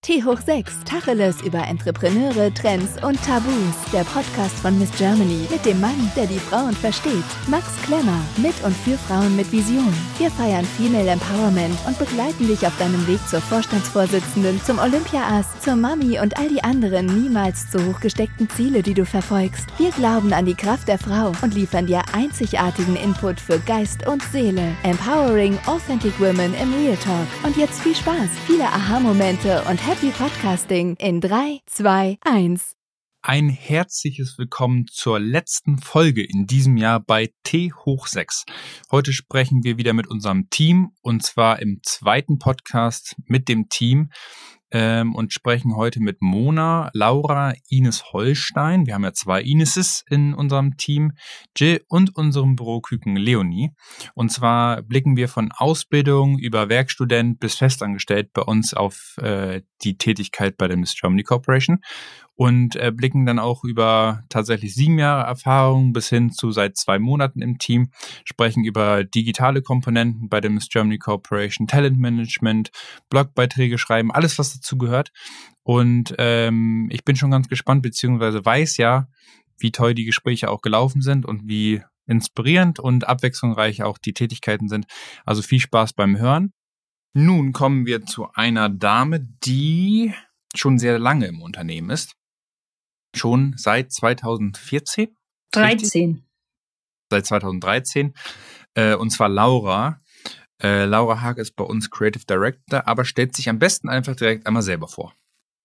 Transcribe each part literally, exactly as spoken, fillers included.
T hoch sechs, Tacheles über Entrepreneure, Trends und Tabus. Der Podcast von Miss Germany mit dem Mann, der die Frauen versteht. Max Klemmer, mit und für Frauen mit Vision. Wir feiern Female Empowerment und begleiten dich auf deinem Weg zur Vorstandsvorsitzenden, zum Olympia-Ass, zur Mami und all die anderen niemals zu hoch gesteckten Ziele, die du verfolgst. Wir glauben an die Kraft der Frau und liefern dir einzigartigen Input für Geist und Seele. Empowering Authentic Women im Real Talk. Und jetzt viel Spaß, viele Aha-Momente und Happy Podcasting in drei, zwei, eins. Ein herzliches Willkommen zur letzten Folge in diesem Jahr bei T hoch sechs. Heute sprechen wir wieder mit unserem Team und zwar im zweiten Podcast mit dem Team ähm, und sprechen heute mit Mona, Laura, Ines Holstein. Wir haben ja zwei Ineses in unserem Team, Jill und unserem Büroküken Leonie. Und zwar blicken wir von Ausbildung über Werkstudent bis festangestellt bei uns auf äh, die Tätigkeit bei der Miss Germany Corporation. Und äh, blicken dann auch über tatsächlich sieben Jahre Erfahrung bis hin zu seit zwei Monaten im Team, sprechen über digitale Komponenten bei der Miss Germany Corporation, Talentmanagement, Blogbeiträge schreiben, alles was dazu gehört. Und ähm, ich bin schon ganz gespannt, beziehungsweise weiß ja, wie toll die Gespräche auch gelaufen sind und wie inspirierend und abwechslungsreich auch die Tätigkeiten sind. Also viel Spaß beim Hören. Nun kommen wir zu einer Dame, die schon sehr lange im Unternehmen ist. Schon seit zweitausendvierzehn? dreizehn. Richtig? Seit zweitausenddreizehn. Äh, und zwar Laura. Äh, Laura Haag ist bei uns Creative Director, aber stellt sich am besten einfach direkt einmal selber vor.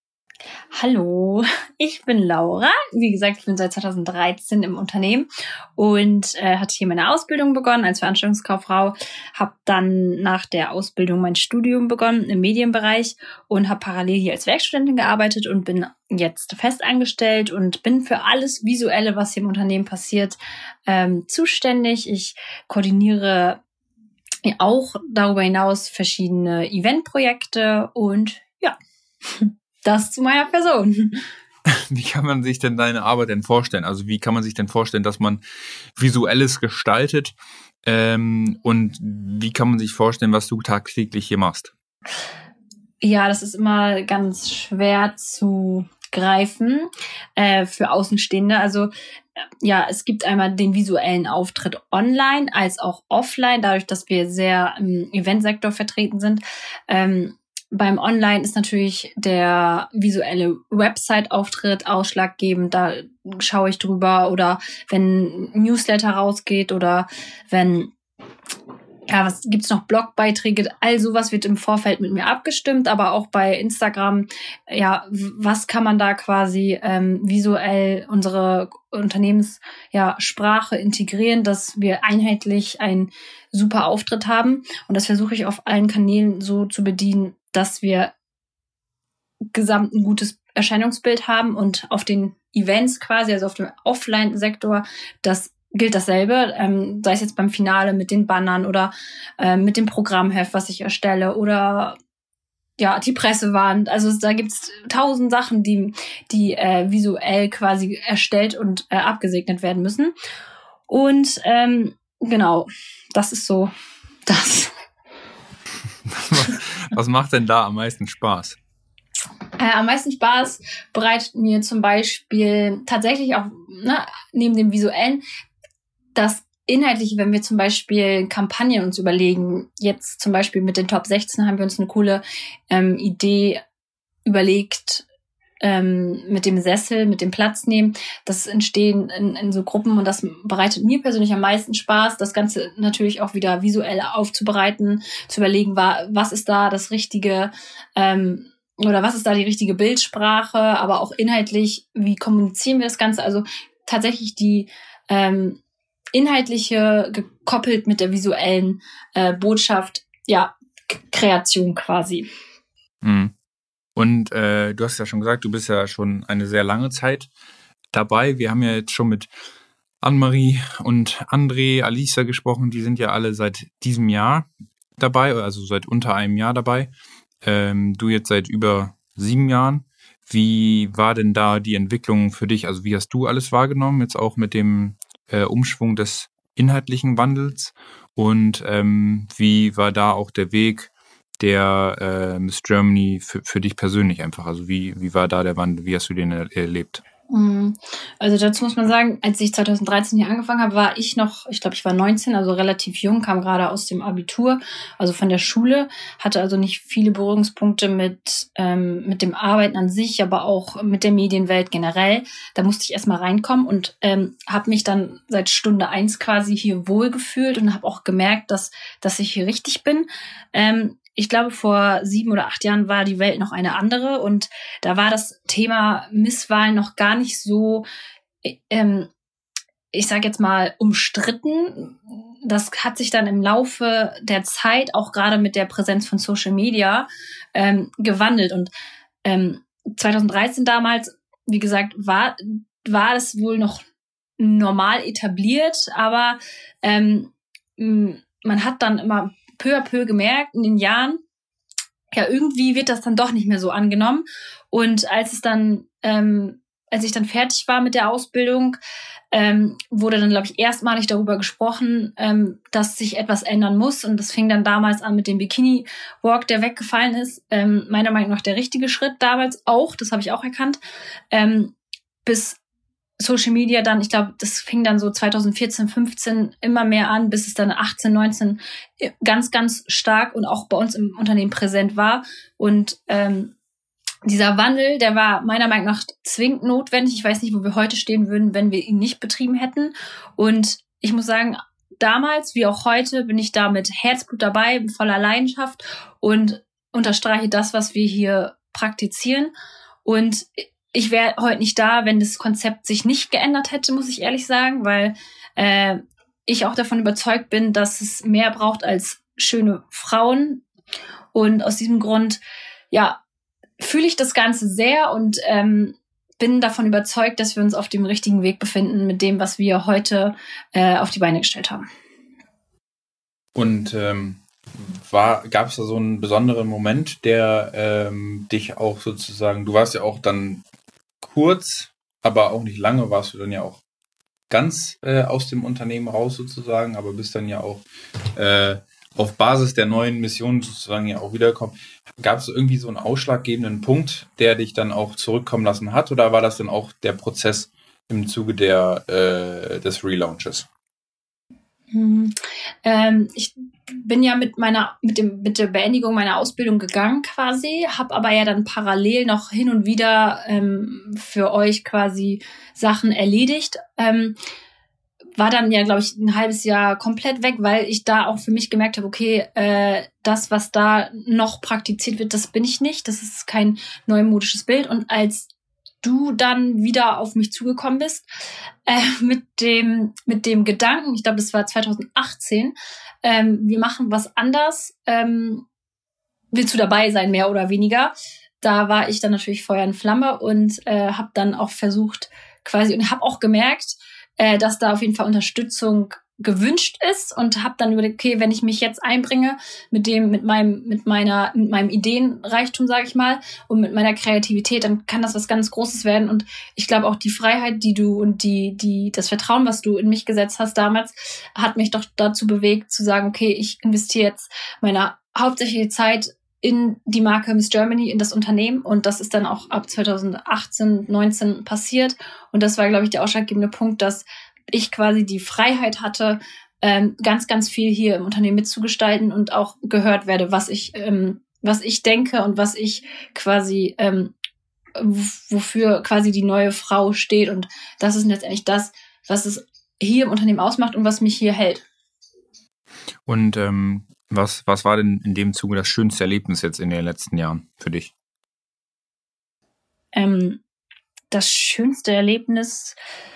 Hallo, ich bin Laura. Wie gesagt, ich bin seit zweitausenddreizehn im Unternehmen und äh, hatte hier meine Ausbildung begonnen als Veranstaltungskauffrau. Habe dann nach der Ausbildung mein Studium begonnen im Medienbereich und habe parallel hier als Werkstudentin gearbeitet und bin jetzt festangestellt und bin für alles Visuelle, was hier im Unternehmen passiert, ähm, zuständig. Ich koordiniere auch darüber hinaus verschiedene Eventprojekte und ja, das zu meiner Person. Wie kann man sich denn deine Arbeit denn vorstellen? Also wie kann man sich denn vorstellen, dass man Visuelles gestaltet? Ähm, und wie kann man sich vorstellen, was du tagtäglich hier machst? Ja, das ist immer ganz schwer zu greifen äh, für Außenstehende. Also ja, es gibt einmal den visuellen Auftritt online als auch offline, dadurch, dass wir sehr im Eventsektor vertreten sind. Ähm, Beim Online ist natürlich der visuelle Website-Auftritt ausschlaggebend. Da schaue ich drüber. Oder wenn ein Newsletter rausgeht oder wenn, ja, was gibt's noch, Blogbeiträge. All sowas wird im Vorfeld mit mir abgestimmt. Aber auch bei Instagram, ja, was kann man da quasi ähm, visuell unsere Unternehmenssprache ja, Sprache integrieren, dass wir einheitlich einen super Auftritt haben. Und das versuche ich auf allen Kanälen so zu bedienen, dass wir gesamt ein gutes Erscheinungsbild haben und auf den Events quasi, also auf dem Offline-Sektor, das gilt dasselbe, ähm, sei es jetzt beim Finale mit den Bannern oder ähm, mit dem Programmheft, was ich erstelle oder ja, die Pressewand. Also da gibt's tausend Sachen, die, die äh, visuell quasi erstellt und äh, abgesegnet werden müssen. Und ähm, genau, das ist so das. Was macht denn da am meisten Spaß? Äh, am meisten Spaß bereitet mir zum Beispiel tatsächlich auch ne, neben dem Visuellen das Inhaltliche, wenn wir zum Beispiel Kampagnen uns überlegen. Jetzt zum Beispiel mit den Top sechzehn haben wir uns eine coole ähm, Idee überlegt, ähm, mit dem Sessel, mit dem Platz nehmen. Das entstehen in, in so Gruppen und das bereitet mir persönlich am meisten Spaß, das Ganze natürlich auch wieder visuell aufzubereiten, zu überlegen, was ist da das richtige ähm, oder was ist da die richtige Bildsprache, aber auch inhaltlich, wie kommunizieren wir das Ganze? Also tatsächlich die ähm, inhaltliche gekoppelt mit der visuellen äh, Botschaft, ja, K- Kreation quasi. Mhm. Und äh, du hast ja schon gesagt, du bist ja schon eine sehr lange Zeit dabei. Wir haben ja jetzt schon mit Annemarie und André, Alisa gesprochen. Die sind ja alle seit diesem Jahr dabei, also seit unter einem Jahr dabei. Ähm, du jetzt seit über sieben Jahren. Wie war denn da die Entwicklung für dich? Also wie hast du alles wahrgenommen, jetzt auch mit dem äh, Umschwung des inhaltlichen Wandels? Und ähm, wie war da auch der Weg der äh, Miss Germany für, für dich persönlich einfach? Also wie, wie war da der Wandel? Wie hast du den er- erlebt? Also dazu muss man sagen, als ich zwanzig dreizehn hier angefangen habe, war ich noch, ich glaube, ich war neunzehn, also relativ jung, kam gerade aus dem Abitur, also von der Schule, hatte also nicht viele Berührungspunkte mit ähm, mit dem Arbeiten an sich, aber auch mit der Medienwelt generell. Da musste ich erstmal reinkommen und ähm, habe mich dann seit Stunde eins quasi hier wohlgefühlt und habe auch gemerkt, dass dass ich hier richtig bin. Ähm, Ich glaube, vor sieben oder acht Jahren war die Welt noch eine andere und da war das Thema Misswahlen noch gar nicht so, ähm, ich sage jetzt mal, umstritten. Das hat sich dann im Laufe der Zeit, auch gerade mit der Präsenz von Social Media, ähm, gewandelt. Und ähm, zwanzig dreizehn damals, wie gesagt, war, war es wohl noch normal etabliert, aber ähm, man hat dann immer peu à peu gemerkt in den Jahren, ja, irgendwie wird das dann doch nicht mehr so angenommen. Und als es dann, ähm, als ich dann fertig war mit der Ausbildung, ähm, wurde dann, glaube ich, erstmalig darüber gesprochen, ähm, dass sich etwas ändern muss. Und das fing dann damals an mit dem Bikini-Walk, der weggefallen ist. Ähm, meiner Meinung nach der richtige Schritt damals auch, das habe ich auch erkannt, ähm, bis Social Media dann, ich glaube, das fing dann so zwanzig vierzehn, fünfzehn immer mehr an, bis es dann achtzehn, neunzehn ganz, ganz stark und auch bei uns im Unternehmen präsent war. Und ähm, dieser Wandel, der war meiner Meinung nach zwingend notwendig. Ich weiß nicht, wo wir heute stehen würden, wenn wir ihn nicht betrieben hätten. Und ich muss sagen, damals wie auch heute bin ich da mit Herzblut dabei, voller Leidenschaft und unterstreiche das, was wir hier praktizieren. Und ich wäre heute nicht da, wenn das Konzept sich nicht geändert hätte, muss ich ehrlich sagen, weil äh, ich auch davon überzeugt bin, dass es mehr braucht als schöne Frauen. Und aus diesem Grund, ja, fühle ich das Ganze sehr und ähm, bin davon überzeugt, dass wir uns auf dem richtigen Weg befinden mit dem, was wir heute äh, auf die Beine gestellt haben. Und ähm, war, gab es da so einen besonderen Moment, der ähm, dich auch sozusagen, du warst ja auch dann kurz, aber auch nicht lange, warst du dann ja auch ganz äh, aus dem Unternehmen raus sozusagen, aber bist dann ja auch äh, auf Basis der neuen Mission sozusagen ja auch wiedergekommen. Gab es irgendwie so einen ausschlaggebenden Punkt, der dich dann auch zurückkommen lassen hat, oder war das dann auch der Prozess im Zuge der äh, des Relaunches? Mhm. Ähm, ich bin ja mit meiner mit dem mit der Beendigung meiner Ausbildung gegangen quasi, habe aber ja dann parallel noch hin und wieder ähm, für euch quasi Sachen erledigt. Ähm, war dann ja, glaube ich, ein halbes Jahr komplett weg, weil ich da auch für mich gemerkt habe, okay, äh, das, was da noch praktiziert wird, das bin ich nicht. Das ist kein neumodisches Bild. Und als du dann wieder auf mich zugekommen bist, äh, mit dem mit dem Gedanken, ich glaube, das war zwanzig achtzehn, ähm, wir machen was anders, ähm, willst du dabei sein, mehr oder weniger? Da war ich dann natürlich Feuer in Flamme und äh, habe dann auch versucht, quasi, und habe auch gemerkt, äh, dass da auf jeden Fall Unterstützung gewünscht ist und habe dann überlegt, okay, wenn ich mich jetzt einbringe mit dem, mit meinem, mit meiner, mit meinem Ideenreichtum, sage ich mal, und mit meiner Kreativität, dann kann das was ganz Großes werden. Und ich glaube auch die Freiheit, die du und die, die, das Vertrauen, was du in mich gesetzt hast damals, hat mich doch dazu bewegt, zu sagen, okay, ich investiere jetzt meine hauptsächliche Zeit in die Marke Miss Germany, in das Unternehmen. Und das ist dann auch ab zwanzig achtzehn, neunzehn passiert. Und das war, glaube ich, der ausschlaggebende Punkt, dass ich quasi die Freiheit hatte, ähm, ganz, ganz viel hier im Unternehmen mitzugestalten und auch gehört werde, was ich, ähm, was ich denke und was ich quasi, ähm, wofür quasi die neue Frau steht. Und das ist letztendlich das, was es hier im Unternehmen ausmacht und was mich hier hält. Und ähm, was, was war denn in dem Zuge das schönste Erlebnis jetzt in den letzten Jahren für dich? Ähm, das schönste Erlebnis,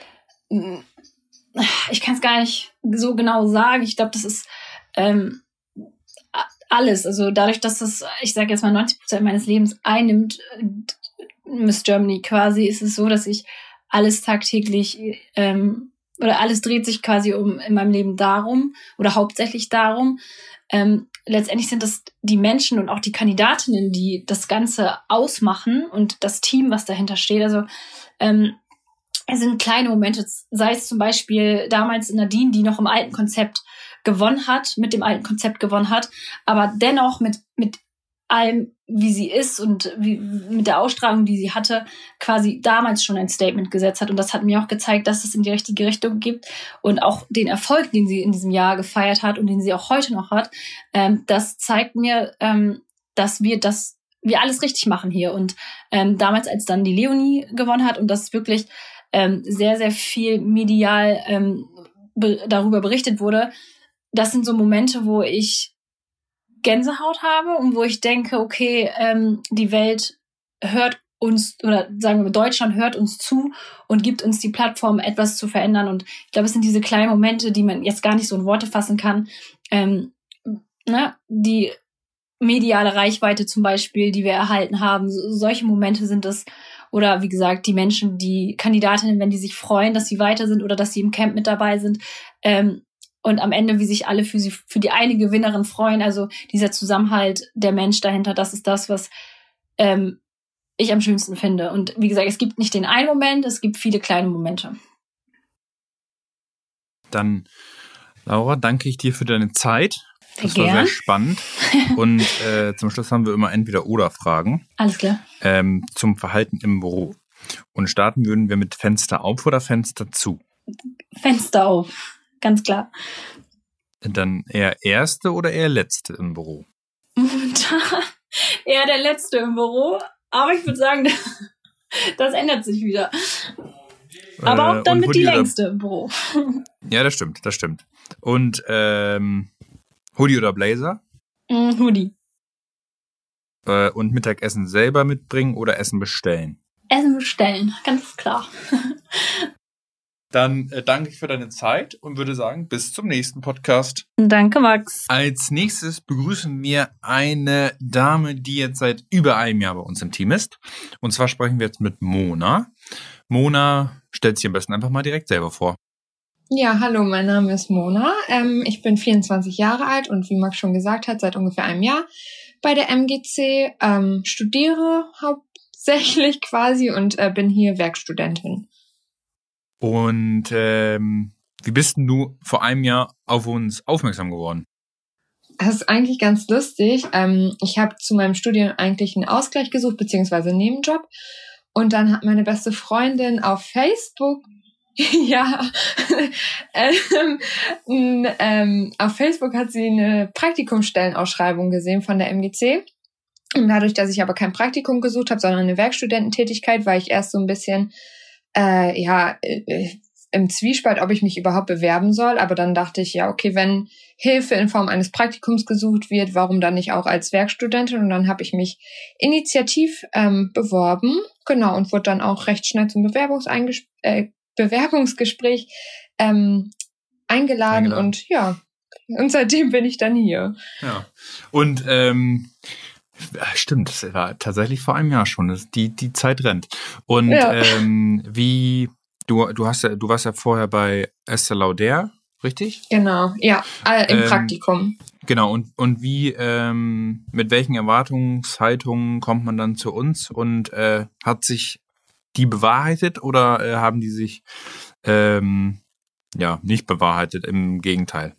ich kann es gar nicht so genau sagen. Ich glaube, das ist ähm, alles. Also dadurch, dass das, ich sage jetzt mal, neunzig Prozent meines Lebens einnimmt, Miss Germany quasi, ist es so, dass ich alles tagtäglich ähm, oder alles dreht sich quasi um in meinem Leben darum oder hauptsächlich darum. Ähm, letztendlich sind das die Menschen und auch die Kandidatinnen, die das Ganze ausmachen und das Team, was dahinter steht. Also ähm, es sind kleine Momente, sei es zum Beispiel damals Nadine, die noch im alten Konzept gewonnen hat, mit dem alten Konzept gewonnen hat, aber dennoch mit mit allem, wie sie ist und wie, mit der Ausstrahlung, die sie hatte, quasi damals schon ein Statement gesetzt hat. Und das hat mir auch gezeigt, dass es in die richtige Richtung gibt. Und auch den Erfolg, den sie in diesem Jahr gefeiert hat und den sie auch heute noch hat, ähm, das zeigt mir, ähm, dass wir das, wir alles richtig machen hier. Und ähm, damals, als dann die Leonie gewonnen hat und das wirklich ähm, sehr, sehr viel medial ähm, be- darüber berichtet wurde, das sind so Momente, wo ich Gänsehaut habe und wo ich denke, okay, ähm, die Welt hört uns, oder sagen wir, Deutschland hört uns zu und gibt uns die Plattform, etwas zu verändern. Und ich glaube, es sind diese kleinen Momente, die man jetzt gar nicht so in Worte fassen kann. Ähm, ne? Die mediale Reichweite zum Beispiel, die wir erhalten haben, so, solche Momente sind es. Oder wie gesagt, die Menschen, die Kandidatinnen, wenn die sich freuen, dass sie weiter sind oder dass sie im Camp mit dabei sind. Ähm, Und am Ende, wie sich alle für sie, für die eine Gewinnerin freuen. Also dieser Zusammenhalt, der Mensch dahinter, das ist das, was ähm, ich am schönsten finde. Und wie gesagt, es gibt nicht den einen Moment, es gibt viele kleine Momente. Dann, Laura, danke ich dir für deine Zeit. Das Gern. war sehr spannend. Und äh, zum Schluss haben wir immer Entweder-Oder-Fragen. Alles klar. Ähm, zum Verhalten im Büro. Und starten würden wir mit Fenster auf oder Fenster zu? Fenster auf. Ganz klar. Dann eher erste oder eher letzte im Büro? Momentan eher der Letzte im Büro. Aber ich würde sagen, das ändert sich wieder. Aber auch dann äh, mit die oder... Längste im Büro. Ja, das stimmt, das stimmt. Und ähm, Hoodie oder Blazer? Mm, Hoodie. Äh, und Mittagessen selber mitbringen oder Essen bestellen? Essen bestellen, ganz klar. Dann äh, danke ich für deine Zeit und würde sagen, bis zum nächsten Podcast. Danke, Max. Als nächstes begrüßen wir eine Dame, die jetzt seit über einem Jahr bei uns im Team ist. Und zwar sprechen wir jetzt mit Mona. Mona, stellt sich am besten einfach mal direkt selber vor. Ja, hallo, mein Name ist Mona. Ähm, ich bin vierundzwanzig Jahre alt und wie Max schon gesagt hat, seit ungefähr einem Jahr bei der M G C, ähm, studiere hauptsächlich quasi und äh, bin hier Werkstudentin. Und ähm, wie bist denn du vor einem Jahr auf uns aufmerksam geworden? Das ist eigentlich ganz lustig. Ähm, ich habe zu meinem Studium eigentlich einen Ausgleich gesucht, beziehungsweise einen Nebenjob. Und dann hat meine beste Freundin auf Facebook, ja, ähm, ähm, auf Facebook hat sie eine Praktikumsstellenausschreibung gesehen von der M G C. Und dadurch, dass ich aber kein Praktikum gesucht habe, sondern eine Werkstudententätigkeit, war ich erst so ein bisschen Äh, ja, äh, im Zwiespalt, ob ich mich überhaupt bewerben soll. Aber dann dachte ich, ja, okay, wenn Hilfe in Form eines Praktikums gesucht wird, warum dann nicht auch als Werkstudentin? Und dann habe ich mich initiativ ähm, beworben, genau, und wurde dann auch recht schnell zum Bewerbungseinges- äh, Bewerbungsgespräch ähm, eingeladen. eingeladen. Und ja, und seitdem bin ich dann hier. Ja, und ähm stimmt, das war tatsächlich vor einem Jahr schon. Die, die Zeit rennt. Und ja. ähm, wie, du, du hast ja, du warst ja vorher bei Estée Lauder, richtig? Genau, ja, äh, im ähm, Praktikum. Genau, und, und wie, ähm, mit welchen Erwartungshaltungen kommt man dann zu uns und äh, hat sich die bewahrheitet oder äh, haben die sich ähm, ja nicht bewahrheitet, im Gegenteil?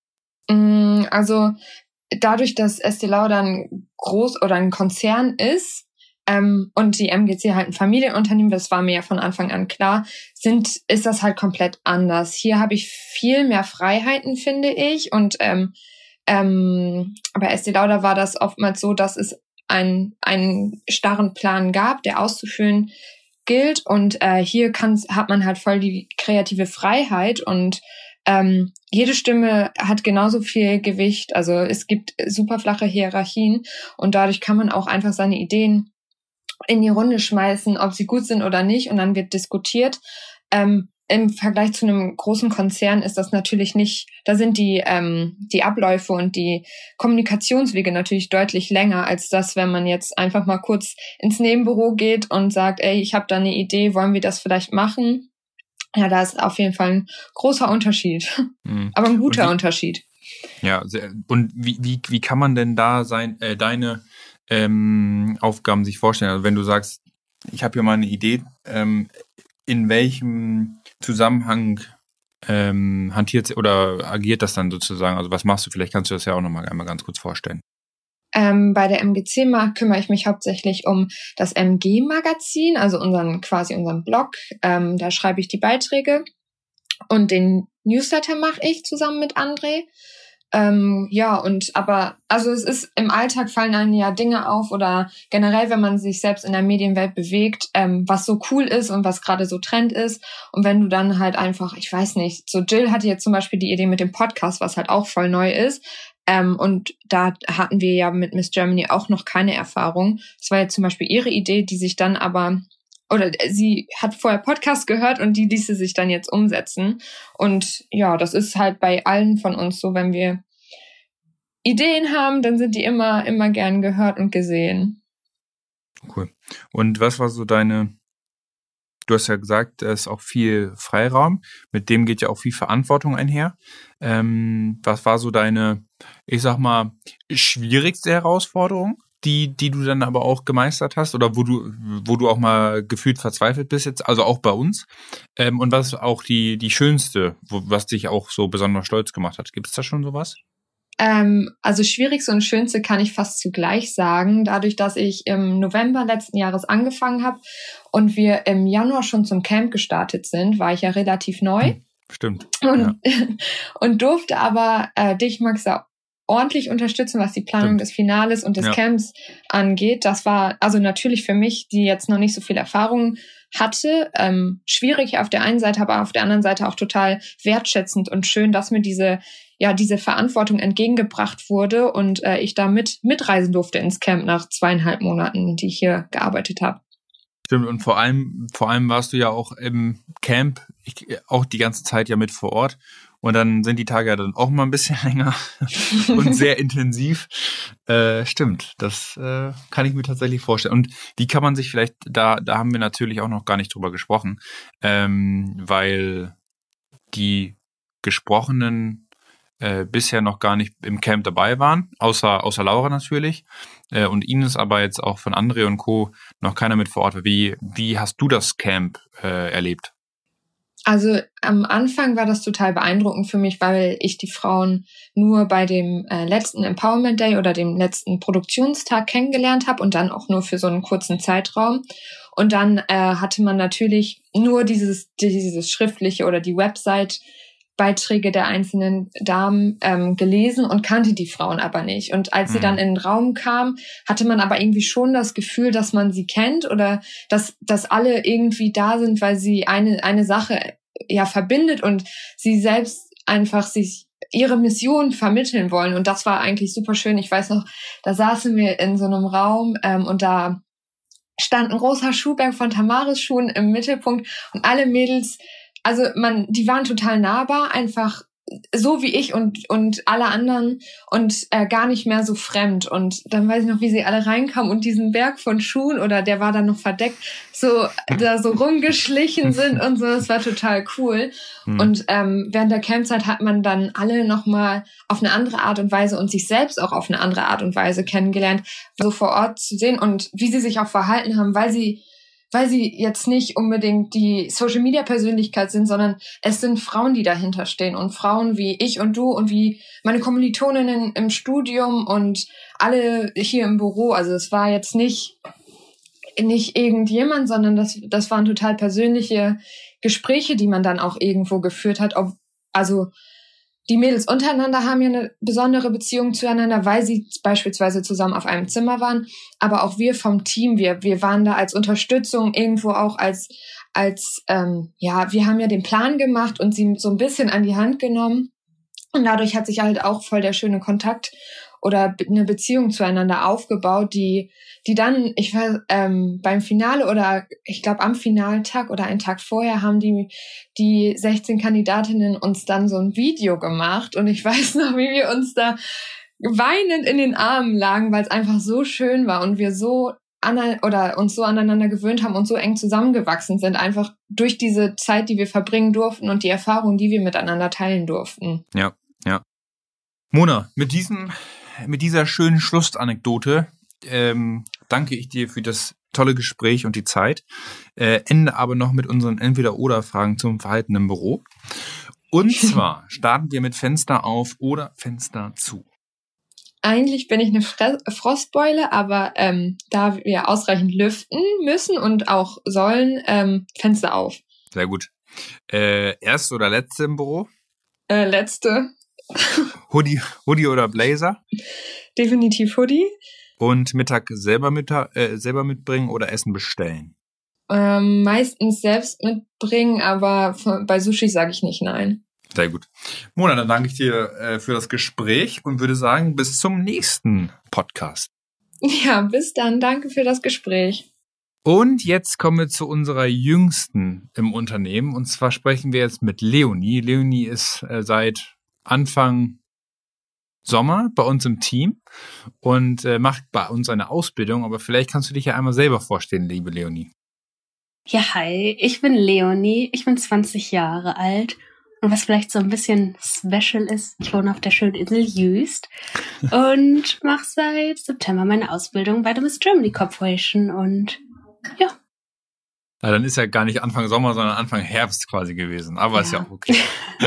Also dadurch, dass Estée Lauder ein groß oder ein Konzern ist ähm, und die M G C halt ein Familienunternehmen, das war mir ja von Anfang an klar, sind ist das halt komplett anders. Hier habe ich viel mehr Freiheiten, finde ich. Und ähm, ähm, bei Estée Lauder war das oftmals so, dass es ein, einen starren Plan gab, der auszuführen gilt. Und äh, hier kann, hat man halt voll die kreative Freiheit und Ähm, jede Stimme hat genauso viel Gewicht, also es gibt super flache Hierarchien und dadurch kann man auch einfach seine Ideen in die Runde schmeißen, ob sie gut sind oder nicht, und dann wird diskutiert. Ähm, im Vergleich zu einem großen Konzern ist das natürlich nicht, da sind die ähm, die Abläufe und die Kommunikationswege natürlich deutlich länger als das, wenn man jetzt einfach mal kurz ins Nebenbüro geht und sagt, ey, ich habe da eine Idee, wollen wir das vielleicht machen? Ja, da ist auf jeden Fall ein großer Unterschied. Mhm. Aber ein guter wie, Unterschied. Ja, sehr, und wie, wie, wie kann man denn da sein, äh, deine ähm, Aufgaben sich vorstellen? Also wenn du sagst, ich habe hier mal eine Idee, ähm, in welchem Zusammenhang ähm, hantiert oder agiert das dann sozusagen? Also was machst du? Vielleicht kannst du das ja auch nochmal einmal ganz kurz vorstellen. Ähm, bei der M G C kümmere ich mich hauptsächlich um das M G-Magazin, also unseren quasi unseren Blog. Ähm, da schreibe ich die Beiträge und den Newsletter mache ich zusammen mit André. Ähm, ja, und aber, also es ist, im Alltag fallen einem ja Dinge auf oder generell, wenn man sich selbst in der Medienwelt bewegt, ähm, was so cool ist und was gerade so Trend ist. Und wenn du dann halt einfach, ich weiß nicht, so Jill hatte jetzt zum Beispiel die Idee mit dem Podcast, was halt auch voll neu ist. Ähm, und da hatten wir ja mit Miss Germany auch noch keine Erfahrung. Das war jetzt zum Beispiel ihre Idee, die sich dann aber, oder sie hat vorher Podcast gehört und die ließe sich dann jetzt umsetzen. Und ja, das ist halt bei allen von uns so, wenn wir Ideen haben, dann sind die immer, immer gern gehört und gesehen. Cool. Und was war so deine, du hast ja gesagt, da ist auch viel Freiraum, mit dem geht ja auch viel Verantwortung einher. Ähm, was war so deine, ich sag mal, schwierigste Herausforderung, die, die du dann aber auch gemeistert hast oder wo du, wo du auch mal gefühlt verzweifelt bist jetzt, also auch bei uns? Ähm, und was auch die, die schönste, wo, was dich auch so besonders stolz gemacht hat? Gibt es da schon sowas? Ähm, also schwierigste und schönste kann ich fast zugleich sagen. Dadurch, dass ich im November letzten Jahres angefangen habe und wir im Januar schon zum Camp gestartet sind, war ich ja relativ neu. Stimmt. Und, ja. und durfte aber äh, dich, Max, auch ordentlich unterstützen, was die Planung Stimmt. des Finales und des ja. Camps angeht. Das war also natürlich für mich, die jetzt noch nicht so viel Erfahrung hatte, ähm, schwierig auf der einen Seite, aber auf der anderen Seite auch total wertschätzend und schön, dass mir diese ja diese Verantwortung entgegengebracht wurde und äh, ich da mit mitreisen durfte ins Camp nach zweieinhalb Monaten, die ich hier gearbeitet habe. Stimmt, und vor allem vor allem warst du ja auch im Camp, ich, auch die ganze Zeit ja mit vor Ort. Und dann sind die Tage ja dann auch mal ein bisschen länger und sehr intensiv. Äh, stimmt, das äh, kann ich mir tatsächlich vorstellen. Und wie kann man sich vielleicht, da da haben wir natürlich auch noch gar nicht drüber gesprochen, ähm, weil die Gesprochenen äh, bisher noch gar nicht im Camp dabei waren, außer außer Laura natürlich. Äh, und Ines aber jetzt auch von André und Co. noch keiner mit vor Ort war. Wie, wie hast du das Camp äh, erlebt? Also am Anfang war das total beeindruckend für mich, weil ich die Frauen nur bei dem äh, letzten Empowerment Day oder dem letzten Produktionstag kennengelernt habe und dann auch nur für so einen kurzen Zeitraum. Und dann äh, hatte man natürlich nur dieses dieses schriftliche oder die Website-Beiträge der einzelnen Damen ähm, gelesen und kannte die Frauen aber nicht. Und als sie dann in den Raum kam, hatte man aber irgendwie schon das Gefühl, dass man sie kennt oder dass dass alle irgendwie da sind, weil sie eine eine Sache ja verbindet und sie selbst einfach sich ihre Mission vermitteln wollen. Und das war eigentlich super schön. Ich weiß noch, da saßen wir in so einem Raum ähm, und da stand ein großer Schuhberg von Tamaris Schuhen im Mittelpunkt und alle Mädels, also man, die waren total nahbar, einfach so wie ich und und alle anderen und äh, gar nicht mehr so fremd. Und dann weiß ich noch, wie sie alle reinkamen und diesen Berg von Schuhen, oder der war dann noch verdeckt, so da so rumgeschlichen sind und so. Das war total cool. Mhm. Und ähm, während der Campzeit hat man dann alle nochmal auf eine andere Art und Weise und sich selbst auch auf eine andere Art und Weise kennengelernt, so vor Ort zu sehen und wie sie sich auch verhalten haben, weil sie weil sie jetzt nicht unbedingt die Social-Media-Persönlichkeit sind, sondern es sind Frauen, die dahinter stehen und Frauen wie ich und du und wie meine Kommilitoninnen im Studium und alle hier im Büro. Also es war jetzt nicht nicht irgendjemand, sondern das das waren total persönliche Gespräche, die man dann auch irgendwo geführt hat. Ob, also die Mädels untereinander haben ja eine besondere Beziehung zueinander, weil sie beispielsweise zusammen auf einem Zimmer waren. Aber auch wir vom Team, wir wir waren da als Unterstützung, irgendwo auch als, als ähm, ja, wir haben ja den Plan gemacht und sie so ein bisschen an die Hand genommen. Und dadurch hat sich halt auch voll der schöne Kontakt oder eine Beziehung zueinander aufgebaut, die die dann, ich weiß, ähm, beim Finale oder ich glaube am Finaltag oder einen Tag vorher haben die die sechzehn Kandidatinnen uns dann so ein Video gemacht und ich weiß noch, wie wir uns da weinend in den Armen lagen, weil es einfach so schön war und wir so an, oder uns so aneinander gewöhnt haben und so eng zusammengewachsen sind, einfach durch diese Zeit, die wir verbringen durften und die Erfahrungen, die wir miteinander teilen durften. Ja, ja. Mona, mit diesem mit dieser schönen Schlussanekdote ähm, danke ich dir für das tolle Gespräch und die Zeit. Äh, ende aber noch mit unseren Entweder-Oder-Fragen zum Verhalten im Büro. Und zwar starten wir mit Fenster auf oder Fenster zu. eigentlich bin ich eine Fre- Frostbeule, aber ähm, da wir ausreichend lüften müssen und auch sollen, ähm, Fenster auf. Sehr gut. Äh, erste oder letzte im Büro? Äh, letzte. Hoodie, Hoodie oder Blazer? Definitiv Hoodie. Und Mittag selber, mit, äh, selber mitbringen oder Essen bestellen? Ähm, meistens selbst mitbringen, aber von, bei Sushi sage ich nicht nein. Sehr gut. Mona, dann danke ich dir äh, für das Gespräch und würde sagen, bis zum nächsten Podcast. Ja, bis dann. Danke für das Gespräch. Und jetzt kommen wir zu unserer Jüngsten im Unternehmen. Und zwar sprechen wir jetzt mit Leonie. Leonie ist äh, seit Anfang Sommer bei uns im Team und äh, macht bei uns eine Ausbildung. Aber vielleicht kannst du dich ja einmal selber vorstellen, liebe Leonie. Ja, hi, ich bin Leonie, ich bin zwanzig Jahre alt und was vielleicht so ein bisschen special ist, ich wohne auf der schönen Insel Jüst und mache seit September meine Ausbildung bei der Miss Germany Corporation und ja. Ja, dann ist ja gar nicht Anfang Sommer, sondern Anfang Herbst quasi gewesen, aber ja. Ist ja auch okay.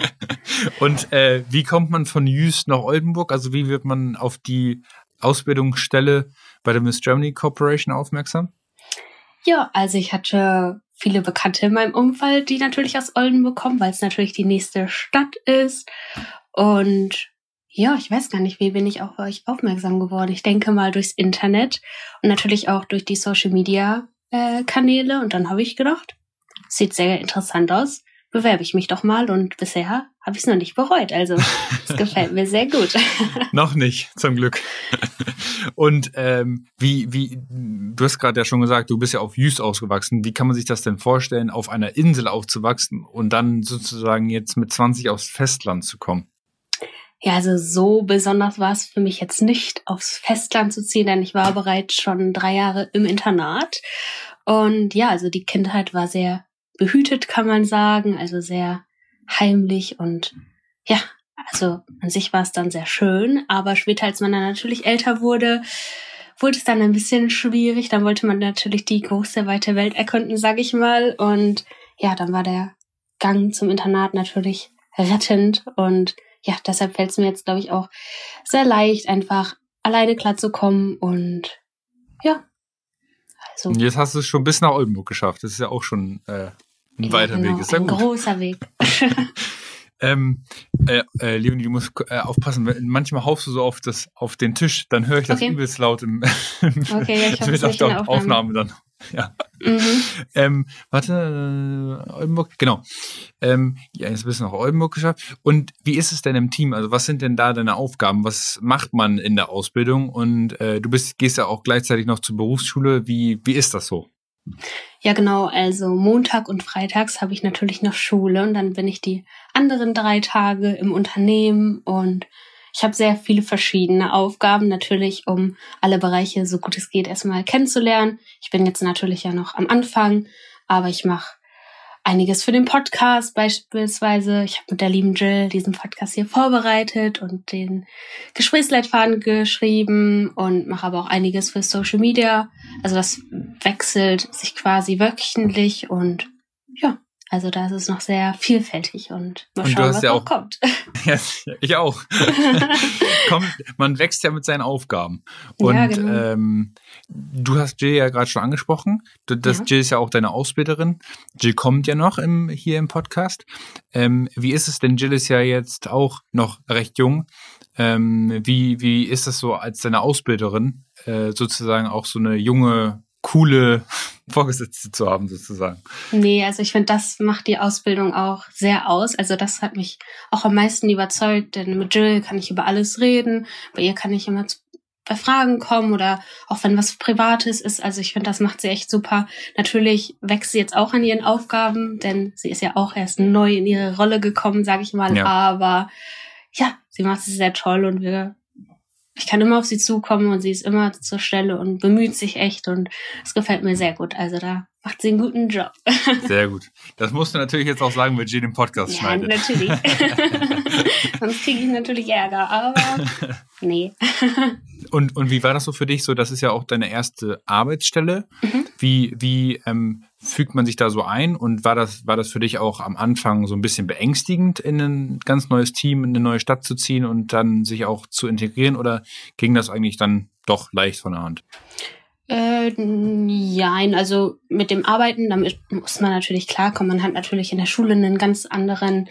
Und äh, wie kommt man von Jüst nach Oldenburg? Also wie wird man auf die Ausbildungsstelle bei der Miss Germany Corporation aufmerksam? Ja, also ich hatte viele Bekannte in meinem Umfeld, die natürlich aus Oldenburg kommen, weil es natürlich die nächste Stadt ist. Und ja, ich weiß gar nicht, wie bin ich auf euch aufmerksam geworden. Ich denke mal durchs Internet und natürlich auch durch die Social Media äh, Kanäle. Und dann habe ich gedacht, sieht sehr interessant aus, bewerbe ich mich doch mal. Und bisher habe ich es noch nicht bereut. Also es gefällt mir sehr gut. Noch nicht, zum Glück. Und ähm, wie, wie, du hast gerade ja schon gesagt, du bist ja auf Jüst ausgewachsen. Wie kann man sich das denn vorstellen, auf einer Insel aufzuwachsen und dann sozusagen jetzt mit zwanzig aufs Festland zu kommen? Ja, also so besonders war es für mich jetzt nicht, aufs Festland zu ziehen, denn ich war bereits schon drei Jahre im Internat. Und ja, also die Kindheit war sehr behütet, kann man sagen, also sehr heimlich und ja, also an sich war es dann sehr schön, aber später, als man dann natürlich älter wurde, wurde es dann ein bisschen schwierig. Dann wollte man natürlich die große, weite Welt erkunden, sage ich mal. Und ja, dann war der Gang zum Internat natürlich rettend. Und ja, deshalb fällt es mir jetzt, glaube ich, auch sehr leicht, einfach alleine klarzukommen. Und ja, also. Und jetzt hast du es schon bis nach Oldenburg geschafft. Das ist ja auch schon äh, ein ja, weiter genau, Weg. Ist ja ein gut. großer Weg. Ähm, äh, äh, Leonie, du musst äh, aufpassen, manchmal haufst du so auf, das, auf den Tisch, dann höre ich das okay. übelst laut im, im okay, ja, ich hoffe, das auf der der Aufnahme. Aufnahme dann. Ja. Mhm. Ähm, warte, äh, Oldenburg, genau. Ähm, ja, jetzt bist du nach Oldenburg geschafft. Und wie ist es denn im Team? Also was sind denn da deine Aufgaben? Was macht man in der Ausbildung? Und äh, du bist, gehst ja auch gleichzeitig noch zur Berufsschule. Wie, wie ist das so? Ja, genau. Also Montag und Freitags habe ich natürlich noch Schule und dann bin ich die anderen drei Tage im Unternehmen und ich habe sehr viele verschiedene Aufgaben, natürlich, um alle Bereiche so gut es geht erstmal kennenzulernen. Ich bin jetzt natürlich ja noch am Anfang, aber ich mache einiges für den Podcast beispielsweise. Ich habe mit der lieben Jill diesen Podcast hier vorbereitet und den Gesprächsleitfaden geschrieben und mache aber auch einiges für Social Media. Also das wechselt sich quasi wöchentlich und ja, also da ist es noch sehr vielfältig und mal schauen, was ja noch auch, kommt. Ja, ich auch. Kommt, man wächst ja mit seinen Aufgaben. Und ja, genau. ähm, du hast Jill ja gerade schon angesprochen. Das, ja. Jill ist ja auch deine Ausbilderin. Jill kommt ja noch im, hier im Podcast. Ähm, wie ist es denn? Jill ist ja jetzt auch noch recht jung. Ähm, wie, wie ist das so als deine Ausbilderin, äh, sozusagen auch so eine junge, coole Vorgesetzte zu haben, sozusagen? Nee, also ich finde, das macht die Ausbildung auch sehr aus. Also das hat mich auch am meisten überzeugt, denn mit Jill kann ich über alles reden. Bei ihr kann ich immer zu, bei Fragen kommen oder auch wenn was Privates ist. Also ich finde, das macht sie echt super. Natürlich wächst sie jetzt auch an ihren Aufgaben, denn sie ist ja auch erst neu in ihre Rolle gekommen, sage ich mal. Ja. Aber ja, sie macht es sehr toll und wir ich kann immer auf sie zukommen und sie ist immer zur Stelle und bemüht sich echt und es gefällt mir sehr gut. Also da macht sie einen guten Job. Sehr gut. Das musst du natürlich jetzt auch sagen, wenn Jill den Podcast ja, schneidet. Natürlich. Sonst kriege ich natürlich Ärger, aber nee. Und, und wie war das so für dich? So, das ist ja auch deine erste Arbeitsstelle. Mhm. Wie, wie ähm, fügt man sich da so ein? Und war das, war das für dich auch am Anfang so ein bisschen beängstigend, in ein ganz neues Team, in eine neue Stadt zu ziehen und dann sich auch zu integrieren? Oder ging das eigentlich dann doch leicht von der Hand? Äh, nein, also mit dem Arbeiten, damit muss man natürlich klarkommen. Man hat natürlich in der Schule einen ganz anderen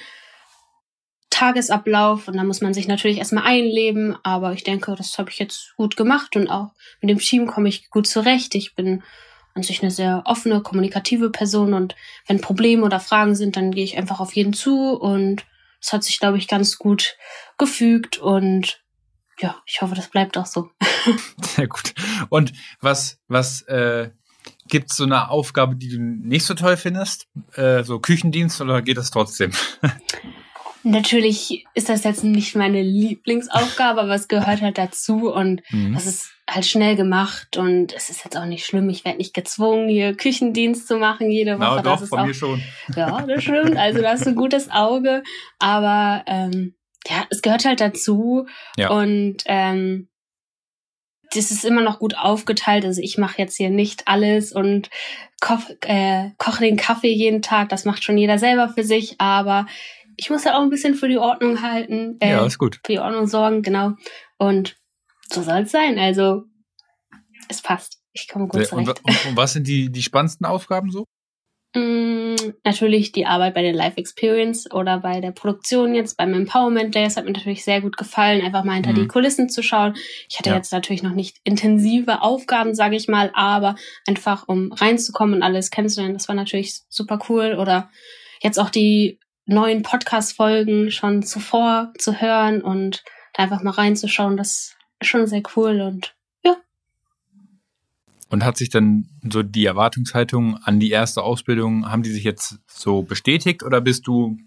Tagesablauf und da muss man sich natürlich erstmal einleben, aber ich denke, das habe ich jetzt gut gemacht und auch mit dem Team komme ich gut zurecht. Ich bin an sich eine sehr offene, kommunikative Person und wenn Probleme oder Fragen sind, dann gehe ich einfach auf jeden zu und es hat sich, glaube ich, ganz gut gefügt und ja, ich hoffe, das bleibt auch so. Sehr gut. Und was, was äh, gibt es so eine Aufgabe, die du nicht so toll findest? Äh, so Küchendienst oder geht das trotzdem? Natürlich ist das jetzt nicht meine Lieblingsaufgabe, aber es gehört halt dazu und mhm. das ist halt schnell gemacht und es ist jetzt auch nicht schlimm. Ich werde nicht gezwungen, hier Küchendienst zu machen jede Woche. Na, doch, das ist von auch, mir schon. Ja, das stimmt. Also da hast du ein gutes Auge, aber ähm, ja, es gehört halt dazu ja. und ähm, das ist immer noch gut aufgeteilt. Also ich mache jetzt hier nicht alles und koche äh, koche den Kaffee jeden Tag. Das macht schon jeder selber für sich, aber ich muss ja auch ein bisschen für die Ordnung halten. Äh, ja, ist gut. Für die Ordnung sorgen, genau. Und so soll es sein. Also es passt. Ich komme gut zurecht. Und, und was sind die, die spannendsten Aufgaben so? Mm, natürlich die Arbeit bei der Live Experience oder bei der Produktion jetzt, beim Empowerment Day. Das hat mir natürlich sehr gut gefallen, einfach mal hinter mhm. die Kulissen zu schauen. Ich hatte ja. jetzt natürlich noch nicht intensive Aufgaben, sage ich mal, aber einfach um reinzukommen und alles kennenzulernen, das war natürlich super cool. Oder jetzt auch die neuen Podcast-Folgen schon zuvor zu hören und da einfach mal reinzuschauen, das ist schon sehr cool und ja. Und hat sich dann so die Erwartungshaltung an die erste Ausbildung, haben die sich jetzt so bestätigt oder bist du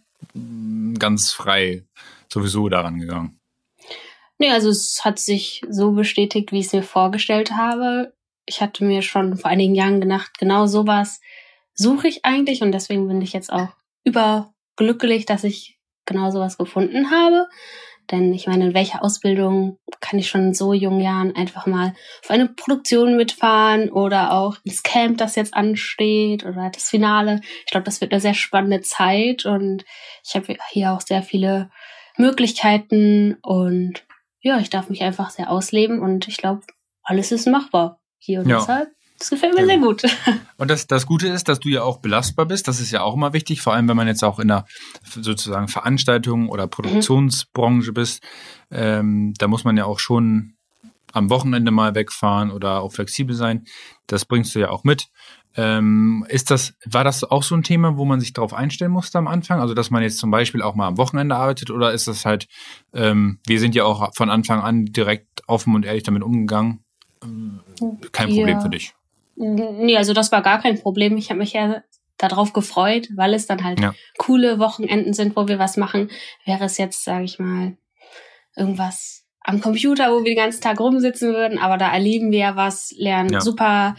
ganz frei sowieso daran gegangen? Nee, also es hat sich so bestätigt, wie ich es mir vorgestellt habe. Ich hatte mir schon vor einigen Jahren gedacht, genau sowas suche ich eigentlich und deswegen bin ich jetzt auch über glücklich, dass ich genau sowas gefunden habe. Denn ich meine, in welcher Ausbildung kann ich schon in so jungen Jahren einfach mal auf eine Produktion mitfahren oder auch ins Camp, das jetzt ansteht oder das Finale. Ich glaube, das wird eine sehr spannende Zeit und ich habe hier auch sehr viele Möglichkeiten und ja, ich darf mich einfach sehr ausleben und ich glaube, alles ist machbar hier und ja. deshalb. Das gefällt mir ja. sehr gut. Und das, das Gute ist, dass du ja auch belastbar bist. Das ist ja auch immer wichtig, vor allem wenn man jetzt auch in einer sozusagen Veranstaltung oder Produktionsbranche mhm. bist. Ähm, da muss man ja auch schon am Wochenende mal wegfahren oder auch flexibel sein. Das bringst du ja auch mit. Ähm, ist das, war das auch so ein Thema, wo man sich darauf einstellen musste am Anfang? Also, dass man jetzt zum Beispiel auch mal am Wochenende arbeitet oder ist das halt, ähm, wir sind ja auch von Anfang an direkt offen und ehrlich damit umgegangen. Ähm, kein Problem ja. für dich. Nee, also das war gar kein Problem. Ich habe mich ja darauf gefreut, weil es dann halt ja. coole Wochenenden sind, wo wir was machen. Wäre es jetzt, sage ich mal, irgendwas am Computer, wo wir den ganzen Tag rumsitzen würden, aber da erleben wir ja was, lernen ja. super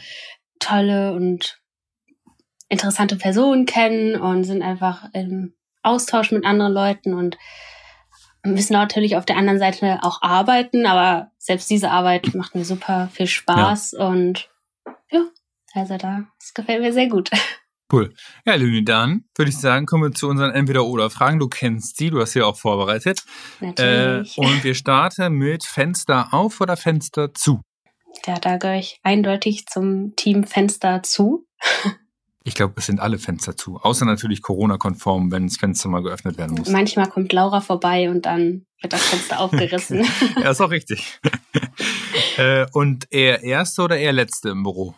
tolle und interessante Personen kennen und sind einfach im Austausch mit anderen Leuten und müssen natürlich auf der anderen Seite auch arbeiten, aber selbst diese Arbeit macht mir super viel Spaß ja. und ja, also da, das gefällt mir sehr gut. Cool. Ja, Leonie, dann würde ich sagen, kommen wir zu unseren Entweder-Oder-Fragen. Du kennst sie, du hast sie auch vorbereitet. Natürlich. Äh, und wir starten mit Fenster auf oder Fenster zu? Ja, da gehöre ich eindeutig zum Team Fenster zu. Ich glaube, es sind alle Fenster zu, außer natürlich Corona-konform, wenn das Fenster mal geöffnet werden muss. Manchmal kommt Laura vorbei und dann wird das Fenster aufgerissen. Ja, ist auch richtig. äh, und eher Erste oder eher Letzte im Büro?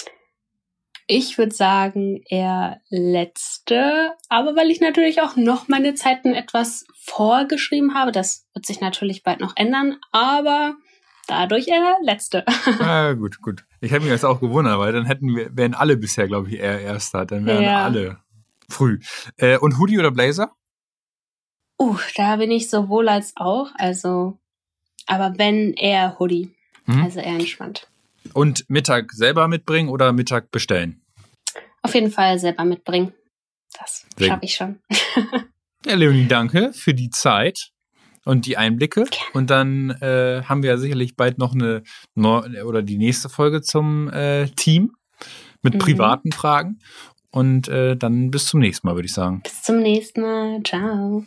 Ich würde sagen eher Letzte, aber weil ich natürlich auch noch meine Zeiten etwas vorgeschrieben habe, das wird sich natürlich bald noch ändern, aber dadurch eher Letzte. Ah, gut, gut. Ich hätte mich jetzt auch gewundert, weil dann hätten wir, wären alle bisher, glaube ich, eher Erster. Dann wären ja. alle früh. Äh, und Hoodie oder Blazer? Uh, da bin ich sowohl als auch, also, aber wenn eher Hoodie, hm. also eher entspannt. Und Mittag selber mitbringen oder Mittag bestellen? auf jeden Fall selber mitbringen. Das schaffe ich schon. Ja, Leonie, danke für die Zeit und die Einblicke. Und dann äh, haben wir ja sicherlich bald noch eine neu- oder die nächste Folge zum äh, Team mit Mhm. privaten Fragen. Und äh, dann bis zum nächsten Mal, würde ich sagen. Bis zum nächsten Mal. Ciao.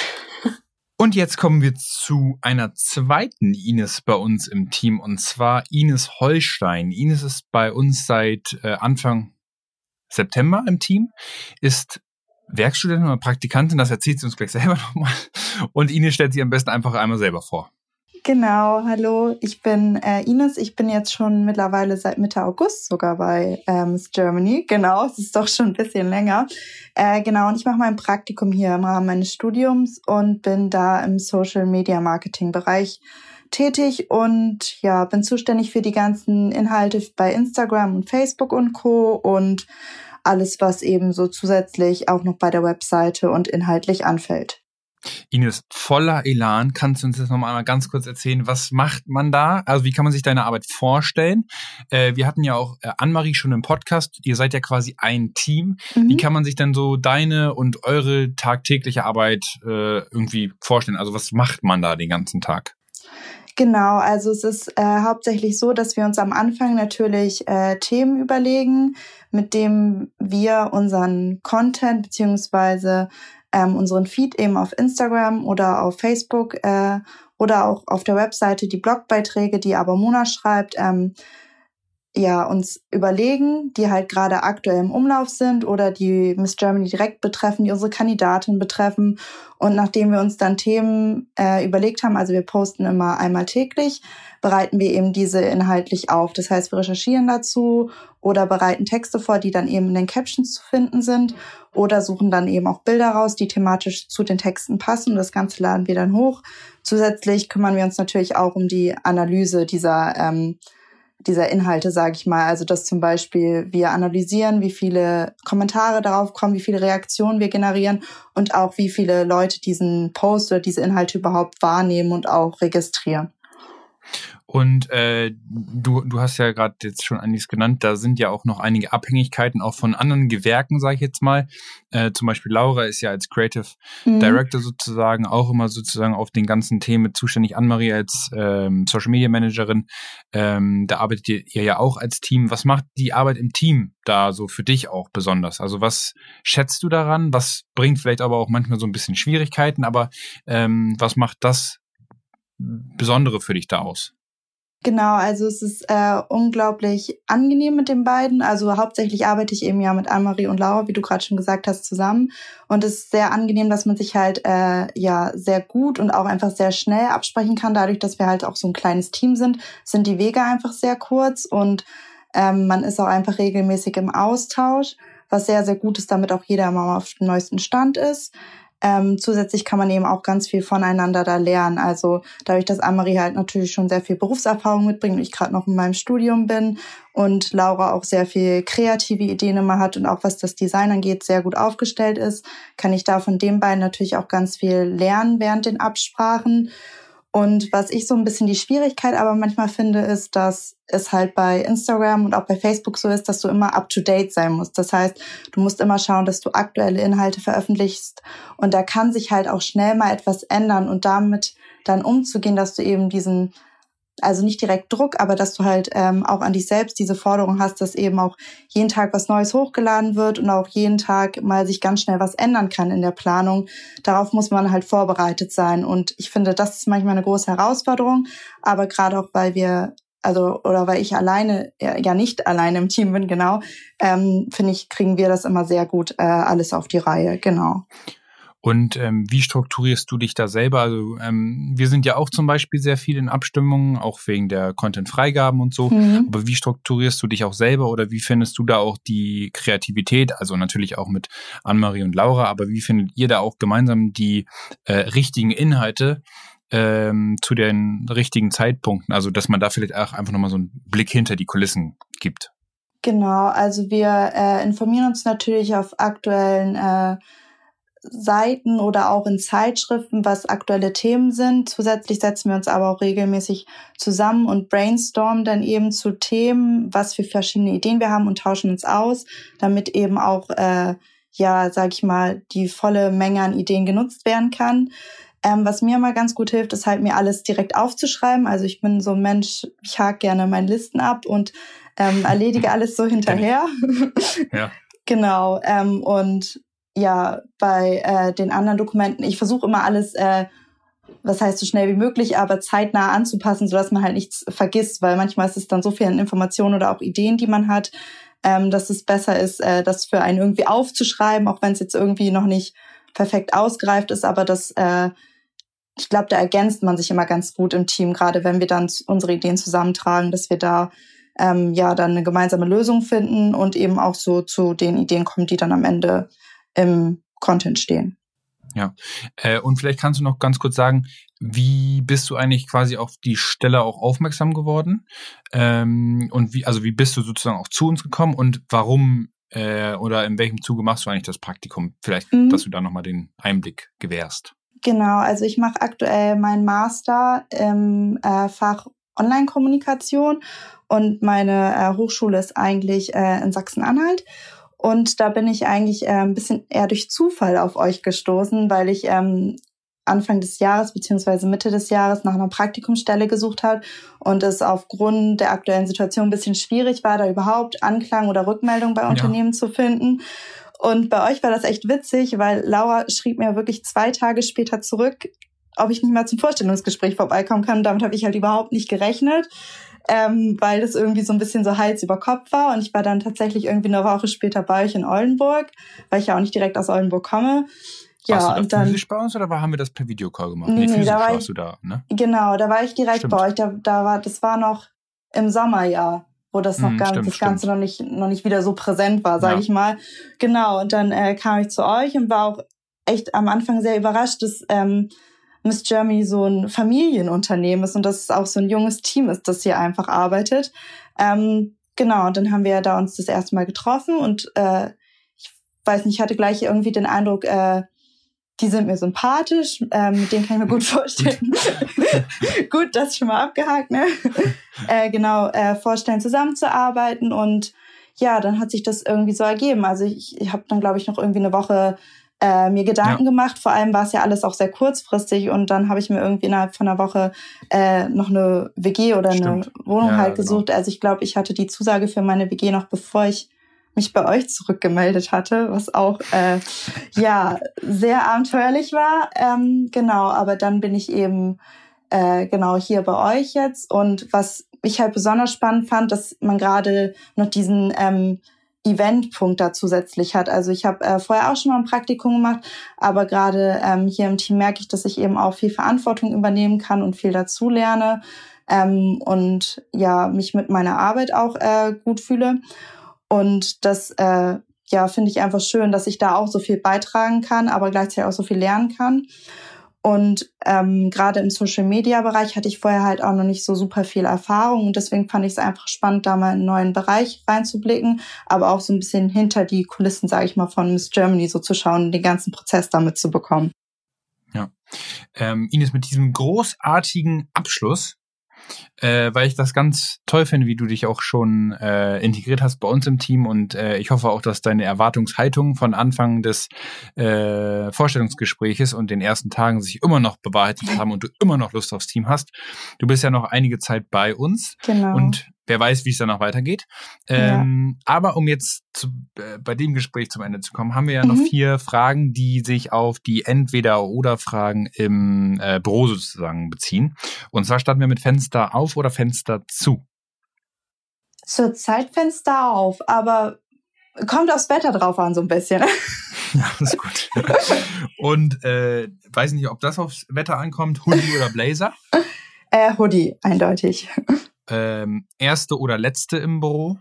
Und jetzt kommen wir zu einer zweiten Ines bei uns im Team, und zwar Ines Holstein. Ines ist bei uns seit äh, Anfang September im Team, ist Werkstudentin oder Praktikantin, das erzählt sie uns gleich selber nochmal. Und Ines stellt sich am besten einfach einmal selber vor. Genau, hallo, ich bin äh, Ines. Ich bin jetzt schon mittlerweile seit Mitte August sogar bei äh, Miss Germany. Genau, es ist doch schon ein bisschen länger. Äh, genau, und ich mache mein Praktikum hier im Rahmen meines Studiums und bin da im Social Media Marketing Bereich tätig und ja, bin zuständig für die ganzen Inhalte bei Instagram und Facebook und Co. und alles, was eben so zusätzlich auch noch bei der Webseite und inhaltlich anfällt. Ines, voller Elan, kannst du uns jetzt noch mal ganz kurz erzählen, was macht man da? Also wie kann man sich deine Arbeit vorstellen? Äh, wir hatten ja auch äh, Annemarie schon im Podcast, ihr seid ja quasi ein Team. Mhm. Wie kann man sich denn so deine und eure tagtägliche Arbeit äh, irgendwie vorstellen? Also was macht man da den ganzen Tag? Genau, also es ist äh, hauptsächlich so, dass wir uns am Anfang natürlich äh, Themen überlegen, mit dem wir unseren Content beziehungsweise ähm, unseren Feed eben auf Instagram oder auf Facebook äh, oder auch auf der Webseite die Blogbeiträge, die aber Mona schreibt, ähm, ja, uns überlegen, die halt gerade aktuell im Umlauf sind oder die Miss Germany direkt betreffen, die unsere Kandidatin betreffen. Und nachdem wir uns dann Themen äh, überlegt haben, also wir posten immer einmal täglich, bereiten wir eben diese inhaltlich auf. Das heißt, wir recherchieren dazu oder bereiten Texte vor, die dann eben in den Captions zu finden sind oder suchen dann eben auch Bilder raus, die thematisch zu den Texten passen. Das Ganze laden wir dann hoch. Zusätzlich kümmern wir uns natürlich auch um die Analyse dieser ähm, dieser Inhalte, sage ich mal. Also dass zum Beispiel wir analysieren, wie viele Kommentare darauf kommen, wie viele Reaktionen wir generieren und auch wie viele Leute diesen Post oder diese Inhalte überhaupt wahrnehmen und auch registrieren. Und äh, du, du hast ja gerade jetzt schon einiges genannt, da sind ja auch noch einige Abhängigkeiten auch von anderen Gewerken, sage ich jetzt mal. Äh, zum Beispiel Laura ist ja als Creative mhm. Director sozusagen auch immer sozusagen auf den ganzen Themen mit zuständig. Annemarie als ähm, Social Media Managerin, ähm, da arbeitet ihr, ihr ja auch als Team. Was macht die Arbeit im Team da so für dich auch besonders? Also was schätzt du daran? Was bringt vielleicht aber auch manchmal so ein bisschen Schwierigkeiten, aber ähm, was macht das Besondere für dich da aus? Genau, also es ist äh, unglaublich angenehm mit den beiden. Also hauptsächlich arbeite ich eben ja mit Annemarie und Laura, wie du gerade schon gesagt hast, zusammen. Und es ist sehr angenehm, dass man sich halt äh, ja sehr gut und auch einfach sehr schnell absprechen kann. Dadurch, dass wir halt auch so ein kleines Team sind, sind die Wege einfach sehr kurz und ähm, man ist auch einfach regelmäßig im Austausch, was sehr, sehr gut ist, damit auch jeder immer auf dem neuesten Stand ist. Ähm, zusätzlich kann man eben auch ganz viel voneinander da lernen. Also dadurch, dass Annemarie halt natürlich schon sehr viel Berufserfahrung mitbringt und ich gerade noch in meinem Studium bin und Laura auch sehr viel kreative Ideen immer hat und auch was das Design angeht, sehr gut aufgestellt ist, kann ich da von den beiden natürlich auch ganz viel lernen während den Absprachen. Und was ich so ein bisschen die Schwierigkeit aber manchmal finde, ist, dass es halt bei Instagram und auch bei Facebook so ist, dass du immer up-to-date sein musst. Das heißt, du musst immer schauen, dass du aktuelle Inhalte veröffentlichst. Und da kann sich halt auch schnell mal etwas ändern und damit dann umzugehen, dass du eben diesen, also nicht direkt Druck, aber dass du halt ähm, auch an dich selbst diese Forderung hast, dass eben auch jeden Tag was Neues hochgeladen wird und auch jeden Tag mal sich ganz schnell was ändern kann in der Planung. Darauf muss man halt vorbereitet sein. Und ich finde, das ist manchmal eine große Herausforderung. Aber gerade auch, weil wir, also oder weil ich alleine, ja nicht alleine im Team bin, genau, ähm, finde ich, kriegen wir das immer sehr gut äh, alles auf die Reihe, genau. Und ähm, wie strukturierst du dich da selber? Also ähm, wir sind ja auch zum Beispiel sehr viel in Abstimmungen, auch wegen der Content-Freigaben und so. Mhm. Aber wie strukturierst du dich auch selber oder wie findest du da auch die Kreativität? Also natürlich auch mit Annemarie und Laura, aber wie findet ihr da auch gemeinsam die äh, richtigen Inhalte ähm, zu den richtigen Zeitpunkten? Also dass man da vielleicht auch einfach nochmal so einen Blick hinter die Kulissen gibt. Genau, also wir äh, informieren uns natürlich auf aktuellen äh, Seiten oder auch in Zeitschriften, was aktuelle Themen sind. Zusätzlich setzen wir uns aber auch regelmäßig zusammen und brainstormen dann eben zu Themen, was für verschiedene Ideen wir haben und tauschen uns aus, damit eben auch, äh, ja, sag ich mal, die volle Menge an Ideen genutzt werden kann. Ähm, was mir mal ganz gut hilft, ist halt, mir alles direkt aufzuschreiben. Also ich bin so ein Mensch, ich hake gerne meine Listen ab und ähm, erledige alles so hinterher. Ja. Genau. Ähm, und ja, bei äh, den anderen Dokumenten, ich versuche immer alles, äh, was heißt so schnell wie möglich, aber zeitnah anzupassen, sodass man halt nichts vergisst, weil manchmal ist es dann so viel an Informationen oder auch Ideen, die man hat, ähm, dass es besser ist, äh, das für einen irgendwie aufzuschreiben, auch wenn es jetzt irgendwie noch nicht perfekt ausgereift ist, aber das, äh, ich glaube, da ergänzt man sich immer ganz gut im Team, gerade wenn wir dann unsere Ideen zusammentragen, dass wir da ähm, ja dann eine gemeinsame Lösung finden und eben auch so zu den Ideen kommen, die dann am Ende im Content stehen. Ja, äh, und vielleicht kannst du noch ganz kurz sagen, wie bist du eigentlich quasi auf die Stelle auch aufmerksam geworden? Ähm, und wie, also wie bist du sozusagen auch zu uns gekommen und warum äh, oder in welchem Zuge machst du eigentlich das Praktikum? Vielleicht, mhm. dass du da nochmal den Einblick gewährst. Genau, also ich mache aktuell meinen Master im äh, Fach Online-Kommunikation und meine äh, Hochschule ist eigentlich äh, in Sachsen-Anhalt. Und da bin ich eigentlich äh, ein bisschen eher durch Zufall auf euch gestoßen, weil ich ähm, Anfang des Jahres beziehungsweise Mitte des Jahres nach einer Praktikumsstelle gesucht habe und es aufgrund der aktuellen Situation ein bisschen schwierig war, da überhaupt Anklang oder Rückmeldung bei Unternehmen ja. zu finden. Und bei euch war das echt witzig, weil Laura schrieb mir wirklich zwei Tage später zurück, ob ich nicht mal zum Vorstellungsgespräch vorbeikommen kann. Damit habe ich halt überhaupt nicht gerechnet, ähm, weil das irgendwie so ein bisschen so Hals über Kopf war. Und ich war dann tatsächlich irgendwie eine Woche später bei euch in Oldenburg, weil ich ja auch nicht direkt aus Oldenburg komme. Ja, warst du da und dann physisch bei uns oder haben wir das per Videocall gemacht? Nee, Nee, physisch da war warst ich, du da, ne? Genau, da war ich direkt Stimmt. bei euch. Da, da war, das war noch im Sommerjahr, wo das noch Mhm, gar, stimmt, das Ganze noch nicht, noch nicht wieder so präsent war, sage Ja. ich mal. Genau, und dann äh, kam ich zu euch und war auch echt am Anfang sehr überrascht, dass ähm, Miss Germany so ein Familienunternehmen ist und dass es auch so ein junges Team ist, das hier einfach arbeitet. Ähm, genau, und dann haben wir da uns das erste Mal getroffen und äh, ich weiß nicht, ich hatte gleich irgendwie den Eindruck, äh, die sind mir sympathisch, ähm, mit denen kann ich mir gut vorstellen. Gut, das ist schon mal abgehakt, ne? äh, genau, äh, vorstellen, zusammenzuarbeiten und ja, dann hat sich das irgendwie so ergeben. Also ich, ich habe dann, glaube ich, noch irgendwie eine Woche äh, mir Gedanken ja. gemacht. Vor allem war es ja alles auch sehr kurzfristig und dann habe ich mir irgendwie innerhalb von einer Woche äh, noch eine W G oder Stimmt. eine Wohnung Ja, halt genau. gesucht. Also ich glaube, ich hatte die Zusage für meine W G noch bevor ich mich bei euch zurückgemeldet hatte, was auch äh, ja sehr abenteuerlich war. Ähm, genau, aber dann bin ich eben äh, genau hier bei euch jetzt. Und was ich halt besonders spannend fand, dass man gerade noch diesen ähm, Event-Punkt da zusätzlich hat. Also ich habe äh, vorher auch schon mal ein Praktikum gemacht, aber gerade ähm, hier im Team merke ich, dass ich eben auch viel Verantwortung übernehmen kann und viel dazu lerne ähm, und ja mich mit meiner Arbeit auch äh, gut fühle. Und das äh, ja finde ich einfach schön, dass ich da auch so viel beitragen kann, aber gleichzeitig auch so viel lernen kann. Und ähm, gerade im Social-Media-Bereich hatte ich vorher halt auch noch nicht so super viel Erfahrung und deswegen fand ich es einfach spannend, da mal in einen neuen Bereich reinzublicken, aber auch so ein bisschen hinter die Kulissen, sage ich mal, von Miss Germany so zu schauen und den ganzen Prozess damit zu bekommen. Ja. Ähm, Ines, mit diesem großartigen Abschluss, äh, weil ich das ganz toll finde, wie du dich auch schon äh, integriert hast bei uns im Team und äh, ich hoffe auch, dass deine Erwartungshaltung von Anfang des äh, Vorstellungsgespräches und den ersten Tagen sich immer noch bewahrheitet haben und du immer noch Lust aufs Team hast. Du bist ja noch einige Zeit bei uns Genau. Und wer weiß, wie es dann noch weitergeht. Ähm, ja. Aber um jetzt zu, äh, bei dem Gespräch zum Ende zu kommen, haben wir ja mhm. noch vier Fragen, die sich auf die Entweder-oder-Fragen im äh, Büro sozusagen beziehen. Und zwar starten wir mit Fenster auf oder Fenster zu? Zurzeit Fenster auf, aber kommt aufs Wetter drauf an so ein bisschen. Ja, das ist gut. Und äh, weiß nicht, ob das aufs Wetter ankommt, Hoodie oder Blazer? Äh, Hoodie, eindeutig. Ähm, erste oder letzte im Büro?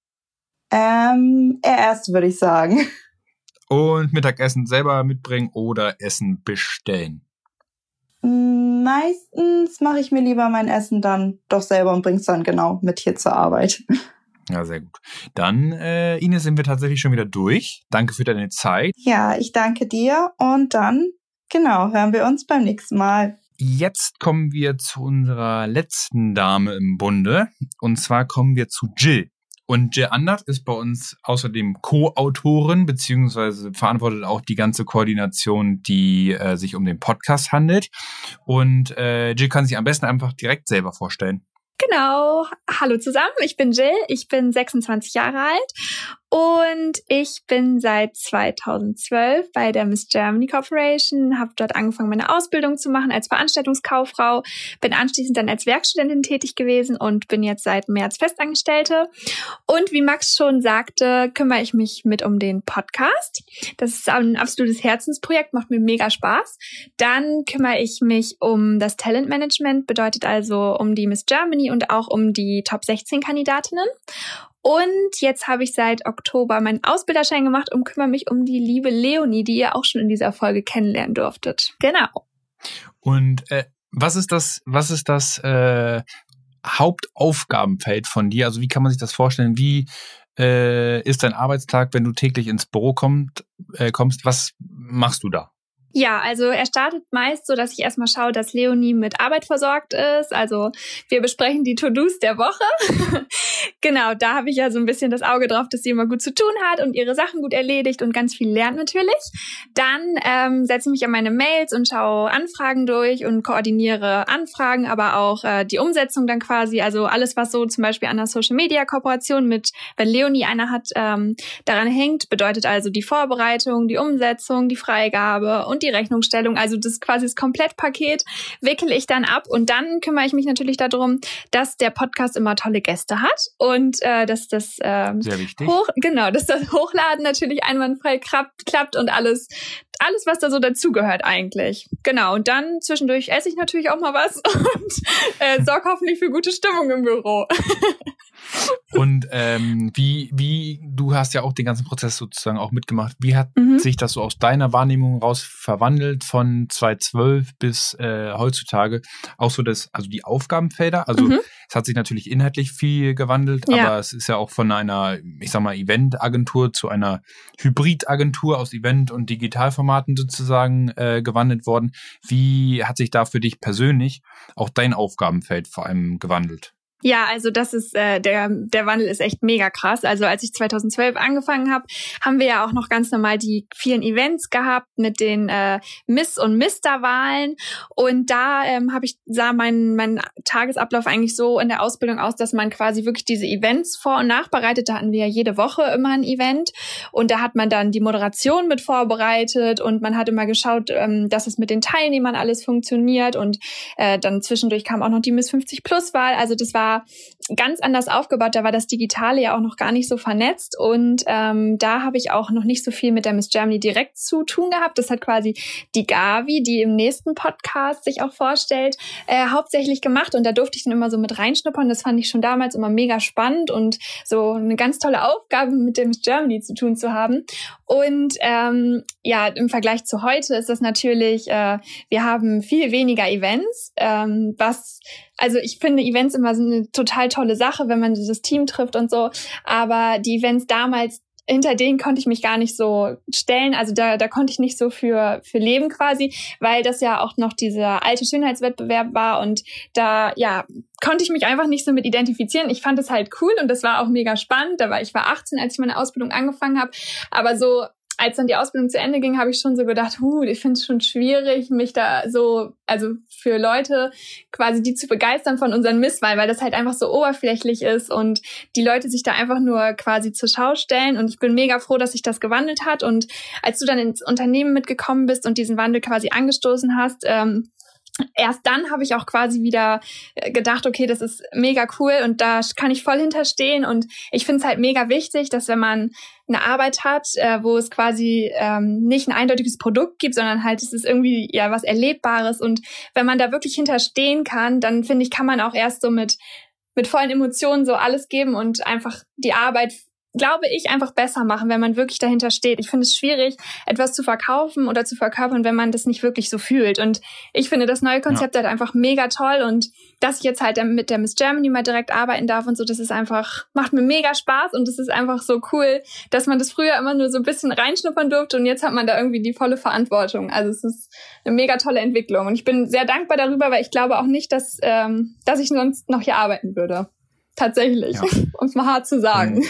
Ähm, eher erste, würde ich sagen. Und Mittagessen selber mitbringen oder Essen bestellen? Meistens mache ich mir lieber mein Essen dann doch selber und bringe es dann genau mit hier zur Arbeit. Ja, sehr gut. Dann, äh, Ines, sind wir tatsächlich schon wieder durch. Danke für deine Zeit. Ja, ich danke dir und dann, genau, hören wir uns beim nächsten Mal. Jetzt kommen wir zu unserer letzten Dame im Bunde. Und zwar kommen wir zu Jill. Und Jill Andert ist bei uns außerdem Co-Autorin, beziehungsweise verantwortet auch die ganze Koordination, die äh, sich um den Podcast handelt. Und äh, Jill kann sich am besten einfach direkt selber vorstellen. Genau. Hallo zusammen, ich bin Jill, ich bin sechsundzwanzig Jahre alt und ich bin seit zweitausendzwölf bei der Miss Germany Corporation, habe dort angefangen, meine Ausbildung zu machen als Veranstaltungskauffrau, bin anschließend dann als Werkstudentin tätig gewesen und bin jetzt seit März Festangestellte. Und wie Max schon sagte, kümmere ich mich mit um den Podcast. Das ist ein absolutes Herzensprojekt, macht mir mega Spaß. Dann kümmere ich mich um das Talentmanagement, bedeutet also um die Miss Germany und auch um die Top sechzehn Kandidatinnen. Und jetzt habe ich seit Oktober meinen Ausbilderschein gemacht und kümmere mich um die liebe Leonie, die ihr auch schon in dieser Folge kennenlernen durftet. Genau. Und äh, was ist das, was ist das äh, Hauptaufgabenfeld von dir? Also wie kann man sich das vorstellen? Wie äh, ist dein Arbeitstag, wenn du täglich ins Büro kommt, äh, kommst? Was machst du da? Ja, also er startet meist so, dass ich erstmal schaue, dass Leonie mit Arbeit versorgt ist. Also wir besprechen die To-Dos der Woche. Genau, da habe ich ja so ein bisschen das Auge drauf, dass sie immer gut zu tun hat und ihre Sachen gut erledigt und ganz viel lernt natürlich. Dann ähm, setze ich mich an meine Mails und schaue Anfragen durch und koordiniere Anfragen, aber auch äh, die Umsetzung dann quasi. Also alles, was so zum Beispiel an der Social-Media-Kooperation mit, wenn Leonie eine hat, ähm, daran hängt, bedeutet also die Vorbereitung, die Umsetzung, die Freigabe und die Rechnungsstellung, also das quasi das Komplettpaket wickele ich dann ab und dann kümmere ich mich natürlich darum, dass der Podcast immer tolle Gäste hat und äh, dass das ähm, sehr wichtig. Hoch, genau, dass das Hochladen natürlich einwandfrei klappt, klappt und alles, alles, was da so dazugehört eigentlich. Genau, und dann zwischendurch esse ich natürlich auch mal was und äh, sorge hoffentlich für gute Stimmung im Büro. Und ähm, wie, wie, du hast ja auch den ganzen Prozess sozusagen auch mitgemacht. Wie hat Mhm. sich das so aus deiner Wahrnehmung raus verwandelt von zweitausendzwölf bis äh, heutzutage? Auch so das, also die Aufgabenfelder. Also Mhm. es hat sich natürlich inhaltlich viel gewandelt, Ja. aber es ist ja auch von einer, ich sag mal, Eventagentur zu einer Hybridagentur aus Event- und Digitalformaten sozusagen äh, gewandelt worden. Wie hat sich da für dich persönlich auch dein Aufgabenfeld vor allem gewandelt? Ja, also das ist äh, der der Wandel ist echt mega krass. Also als ich zweitausendzwölf angefangen habe, haben wir ja auch noch ganz normal die vielen Events gehabt mit den äh, Miss- und Mister-Wahlen. Und da ähm, habe ich sah mein mein Tagesablauf eigentlich so in der Ausbildung aus, dass man quasi wirklich diese Events vor- und nachbereitet. Da hatten wir ja jede Woche immer ein Event und da hat man dann die Moderation mit vorbereitet und man hat immer geschaut, ähm, dass es mit den Teilnehmern alles funktioniert und äh, dann zwischendurch kam auch noch die Miss fünfzig Plus Wahl. Also das war ganz anders aufgebaut. Da war das Digitale ja auch noch gar nicht so vernetzt und ähm, da habe ich auch noch nicht so viel mit der Miss Germany direkt zu tun gehabt. Das hat quasi die Gavi, die im nächsten Podcast sich auch vorstellt, äh, hauptsächlich gemacht und da durfte ich dann immer so mit reinschnuppern. Das fand ich schon damals immer mega spannend und so eine ganz tolle Aufgabe mit der Miss Germany zu tun zu haben. Und ähm, ja, im Vergleich zu heute ist das natürlich, äh, wir haben viel weniger Events, ähm, was also ich finde Events immer so eine total tolle Sache, wenn man dieses Team trifft und so. Aber die Events damals, hinter denen konnte ich mich gar nicht so stellen. Also da, da konnte ich nicht so für, für leben quasi, weil das ja auch noch dieser alte Schönheitswettbewerb war. Und da, ja, konnte ich mich einfach nicht so mit identifizieren. Ich fand es halt cool und das war auch mega spannend. Da war, ich war achtzehn, als ich meine Ausbildung angefangen habe. Aber so, als dann die Ausbildung zu Ende ging, habe ich schon so gedacht, huh, ich finde es schon schwierig, mich da so, also für Leute quasi die zu begeistern von unseren Misswahlen, weil das halt einfach so oberflächlich ist und die Leute sich da einfach nur quasi zur Schau stellen. Und ich bin mega froh, dass sich das gewandelt hat. Und als du dann ins Unternehmen mitgekommen bist und diesen Wandel quasi angestoßen hast, ähm, erst dann habe ich auch quasi wieder gedacht, okay, das ist mega cool und da kann ich voll hinterstehen und ich finde es halt mega wichtig, dass wenn man eine Arbeit hat, äh, wo es quasi ähm, nicht ein eindeutiges Produkt gibt, sondern halt es ist irgendwie ja was Erlebbares und wenn man da wirklich hinterstehen kann, dann finde ich, kann man auch erst so mit mit vollen Emotionen so alles geben und einfach die Arbeit glaube ich, einfach besser machen, wenn man wirklich dahinter steht. Ich finde es schwierig, etwas zu verkaufen oder zu verkörpern, wenn man das nicht wirklich so fühlt. Und ich finde das neue Konzept ja. halt einfach mega toll. Und dass ich jetzt halt mit der Miss Germany mal direkt arbeiten darf und so, das ist einfach, macht mir mega Spaß. Und es ist einfach so cool, dass man das früher immer nur so ein bisschen reinschnuppern durfte und jetzt hat man da irgendwie die volle Verantwortung. Also es ist eine mega tolle Entwicklung. Und ich bin sehr dankbar darüber, weil ich glaube auch nicht, dass, ähm, dass ich sonst noch hier arbeiten würde. Tatsächlich, ja. um es mal hart zu sagen.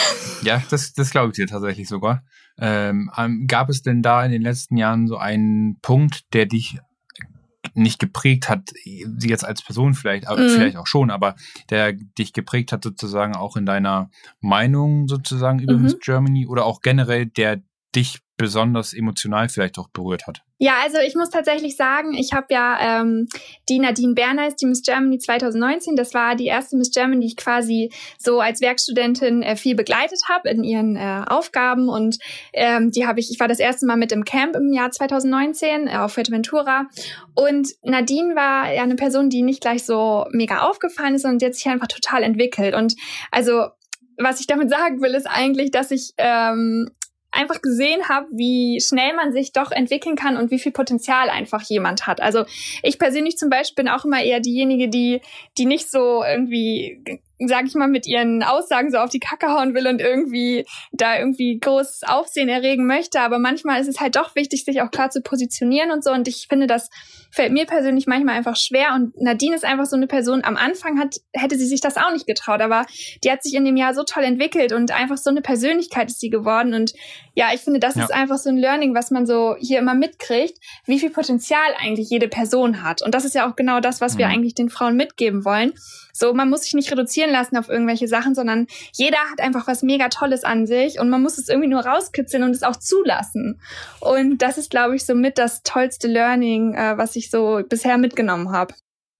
Ja, das, das glaube ich dir tatsächlich sogar. Ähm, gab es denn da in den letzten Jahren so einen Punkt, der dich nicht geprägt hat, sie jetzt als Person vielleicht, aber mm. vielleicht auch schon, aber der dich geprägt hat sozusagen auch in deiner Meinung sozusagen über mhm. Miss Germany oder auch generell, der dich besonders emotional vielleicht auch berührt hat? Ja, also ich muss tatsächlich sagen, ich habe ja ähm, die Nadine Berneis, die Miss Germany zwanzig neunzehn, das war die erste Miss Germany, die ich quasi so als Werkstudentin äh, viel begleitet habe in ihren äh, Aufgaben und ähm, die habe ich, ich war das erste Mal mit im Camp im Jahr zwanzig neunzehn äh, auf Fuerteventura und Nadine war ja eine Person, die nicht gleich so mega aufgefallen ist, sondern die hat sich einfach total entwickelt und also was ich damit sagen will, ist eigentlich, dass ich ähm, einfach gesehen habe, wie schnell man sich doch entwickeln kann und wie viel Potenzial einfach jemand hat. Also ich persönlich zum Beispiel bin auch immer eher diejenige, die die nicht so irgendwie, sag ich mal, mit ihren Aussagen so auf die Kacke hauen will und irgendwie da irgendwie groß Aufsehen erregen möchte. Aber manchmal ist es halt doch wichtig, sich auch klar zu positionieren und so. Und ich finde, das fällt mir persönlich manchmal einfach schwer. Und Nadine ist einfach so eine Person, am Anfang hat hätte sie sich das auch nicht getraut. Aber die hat sich in dem Jahr so toll entwickelt und einfach so eine Persönlichkeit ist sie geworden. Und ja, ich finde, das ja. ist einfach so ein Learning, was man so hier immer mitkriegt, wie viel Potenzial eigentlich jede Person hat. Und das ist ja auch genau das, was mhm. wir eigentlich den Frauen mitgeben wollen. So, man muss sich nicht reduzieren lassen auf irgendwelche Sachen, sondern jeder hat einfach was mega Tolles an sich und man muss es irgendwie nur rauskitzeln und es auch zulassen. Und das ist, glaube ich, so mit das tollste Learning, äh, was ich so bisher mitgenommen habe.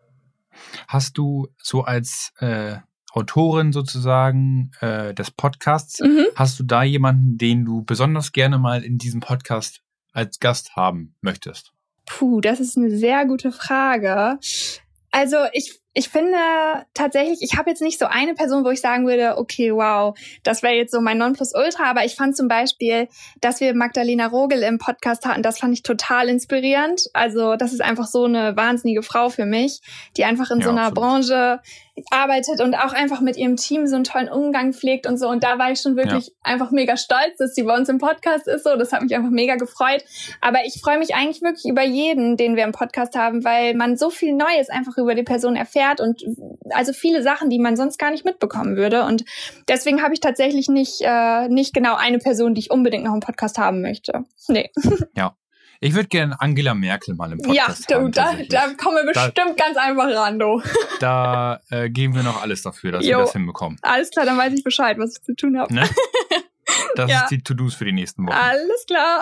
Hast du so als äh, Autorin sozusagen äh, des Podcasts, Mhm. hast du da jemanden, den du besonders gerne mal in diesem Podcast als Gast haben möchtest? Puh, das ist eine sehr gute Frage. Also ich ich finde tatsächlich, ich habe jetzt nicht so eine Person, wo ich sagen würde, okay, wow, das wäre jetzt so mein Nonplusultra, aber ich fand zum Beispiel, dass wir Magdalena Rogel im Podcast hatten, das fand ich total inspirierend. Also das ist einfach so eine wahnsinnige Frau für mich, die einfach in Ja, so einer absolut. Branche arbeitet und auch einfach mit ihrem Team so einen tollen Umgang pflegt und so. Und da war ich schon wirklich Ja. einfach mega stolz, dass sie bei uns im Podcast ist. So, das hat mich einfach mega gefreut. Aber ich freue mich eigentlich wirklich über jeden, den wir im Podcast haben, weil man so viel Neues einfach über die Person erfährt und also viele Sachen, die man sonst gar nicht mitbekommen würde. Und deswegen habe ich tatsächlich nicht äh, nicht genau eine Person, die ich unbedingt noch im Podcast haben möchte. Nee. Ja. Ich würde gerne Angela Merkel mal im Ja, Podcast du, haben. da, tatsächlich. da kommen wir Da- bestimmt ganz einfach ran, du. Da äh, geben wir noch alles dafür, dass Jo. wir das hinbekommen. Alles klar, dann weiß ich Bescheid, was ich zu tun habe. Ne? Das Ja. ist die To-Dos für die nächsten Wochen. Alles klar.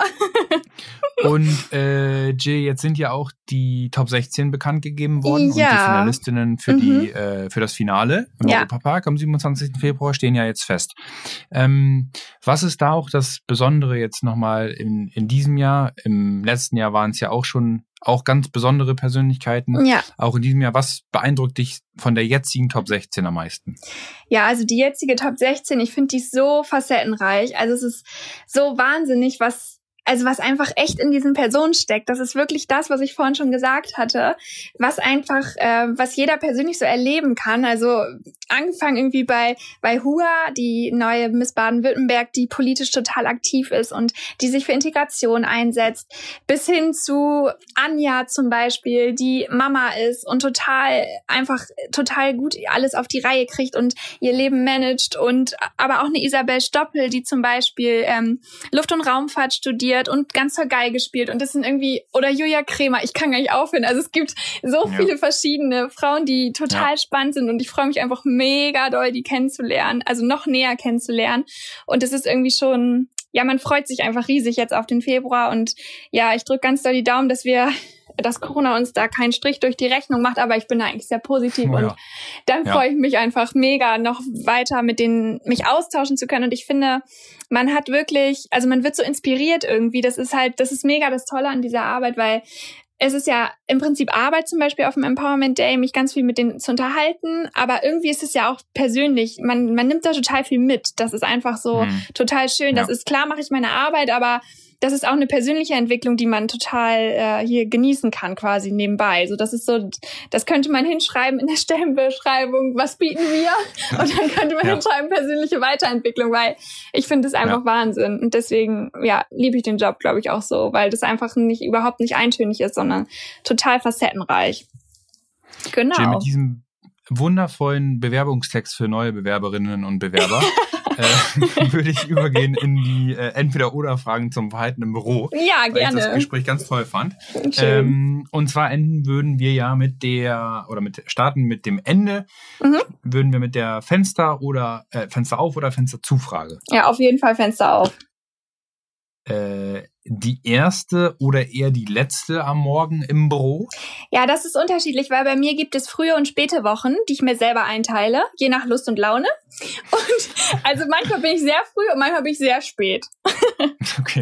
Und äh, Jill, jetzt sind ja auch die Top sechzehn bekannt gegeben worden und die Ja. Finalistinnen für Mhm. die äh, für das Finale im Ja. Europapark am siebenundzwanzigsten Februar stehen ja jetzt fest. Ähm, was ist da auch das Besondere jetzt nochmal in, in diesem Jahr? Im letzten Jahr waren es ja auch schon auch ganz besondere Persönlichkeiten. Ja. Auch in diesem Jahr, was beeindruckt dich von der jetzigen Top sechzehn am meisten? Ja, also die jetzige Top sechzehn, ich finde die so facettenreich. Also es ist so wahnsinnig, was also was einfach echt in diesen Personen steckt. Das ist wirklich das, was ich vorhin schon gesagt hatte, was einfach, äh, was jeder persönlich so erleben kann. Also angefangen irgendwie bei bei Hua, die neue Miss Baden-Württemberg, die politisch total aktiv ist und die sich für Integration einsetzt, bis hin zu Anja zum Beispiel, die Mama ist und total einfach total gut alles auf die Reihe kriegt und ihr Leben managt, und aber auch eine Isabel Stoppel, die zum Beispiel ähm, Luft- und Raumfahrt studiert und ganz toll Geige spielt, und das sind irgendwie, oder Julia Kremer, ich kann gar nicht aufhören. Also es gibt so Ja. viele verschiedene Frauen, die total Ja. spannend sind, und ich freue mich einfach mega doll, die kennenzulernen, also noch näher kennenzulernen, und es ist irgendwie schon, ja, man freut sich einfach riesig jetzt auf den Februar, und ja, ich drücke ganz doll die Daumen, dass wir dass Corona uns da keinen Strich durch die Rechnung macht, aber ich bin da eigentlich sehr positiv, Oh ja. und dann Ja. freue ich mich einfach mega, noch weiter mit denen mich austauschen zu können, und ich finde, man hat wirklich, also man wird so inspiriert irgendwie, das ist halt, das ist mega das Tolle an dieser Arbeit, weil es ist ja im Prinzip Arbeit zum Beispiel auf dem Empowerment Day, mich ganz viel mit denen zu unterhalten, aber irgendwie ist es ja auch persönlich, man, man nimmt da total viel mit. Das ist einfach so hm. total schön. Das ja. ist klar, mache ich meine Arbeit, aber das ist auch eine persönliche Entwicklung, die man total äh, hier genießen kann, quasi nebenbei. So, das ist so, das könnte man hinschreiben in der Stellenbeschreibung, was bieten wir? Und dann könnte man ja. hinschreiben, persönliche Weiterentwicklung, weil ich finde das einfach ja. Wahnsinn. Und deswegen, ja, liebe ich den Job, glaube ich, auch so, weil das einfach nicht überhaupt nicht eintönig ist, sondern total facettenreich. Genau. Jill, mit diesem wundervollen Bewerbungstext für neue Bewerberinnen und Bewerber äh, würde ich übergehen in die äh, Entweder-Oder-Fragen zum Verhalten im Büro. Ja, gerne. Weil ich das Gespräch ganz toll fand. Ähm, und zwar enden würden wir ja mit der, oder mit starten mit dem Ende, mhm. würden wir mit der Fenster oder äh, Fenster auf oder Fenster zu Frage. Ja, auf jeden Fall Fenster auf. Äh, die erste oder eher die letzte am Morgen im Büro? Ja, das ist unterschiedlich, weil bei mir gibt es frühe und späte Wochen, die ich mir selber einteile, je nach Lust und Laune. Und also manchmal bin ich sehr früh und manchmal bin ich sehr spät. Okay.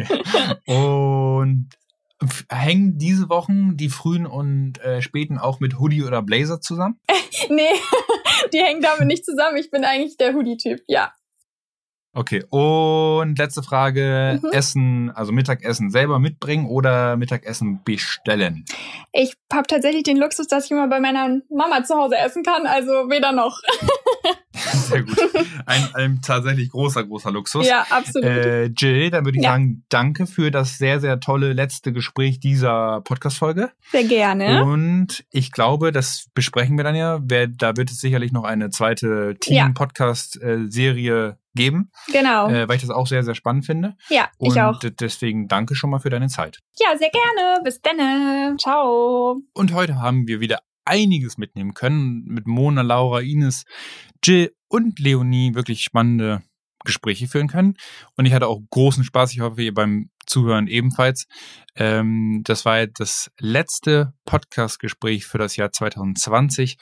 Und hängen diese Wochen die frühen und äh, späten auch mit Hoodie oder Blazer zusammen? Nee, die hängen damit nicht zusammen. Ich bin eigentlich der Hoodie-Typ, ja. Okay, und letzte Frage, mhm. Essen, also Mittagessen selber mitbringen oder Mittagessen bestellen? Ich habe tatsächlich den Luxus, dass ich immer bei meiner Mama zu Hause essen kann, also weder noch. Sehr gut. Ein, ein tatsächlich großer, großer Luxus. Ja, absolut. Äh, Jill, dann würde ich ja. sagen, danke für das sehr, sehr tolle letzte Gespräch dieser Podcast-Folge. Sehr gerne. Und ich glaube, das besprechen wir dann ja. Wer, da wird es sicherlich noch eine zweite Team-Podcast-Serie geben. Genau. Äh, weil ich das auch sehr, sehr spannend finde. Ja, ich und auch. Und deswegen danke schon mal für deine Zeit. Ja, sehr gerne. Bis dann. Ciao. Und heute haben wir wieder einiges mitnehmen können. Mit Mona, Laura, Ines, Jill und Leonie wirklich spannende Gespräche führen können. Und ich hatte auch großen Spaß. Ich hoffe, ihr beim Zuhören ebenfalls. Ähm, das war das letzte Podcast-Gespräch für das Jahr zwanzig zwanzig.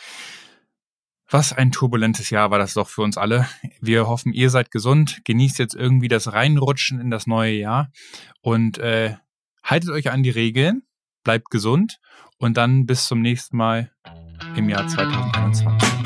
Was ein turbulentes Jahr war das doch für uns alle. Wir hoffen, ihr seid gesund, genießt jetzt irgendwie das Reinrutschen in das neue Jahr und äh, haltet euch an die Regeln, bleibt gesund und dann bis zum nächsten Mal im Jahr zwanzig einundzwanzig.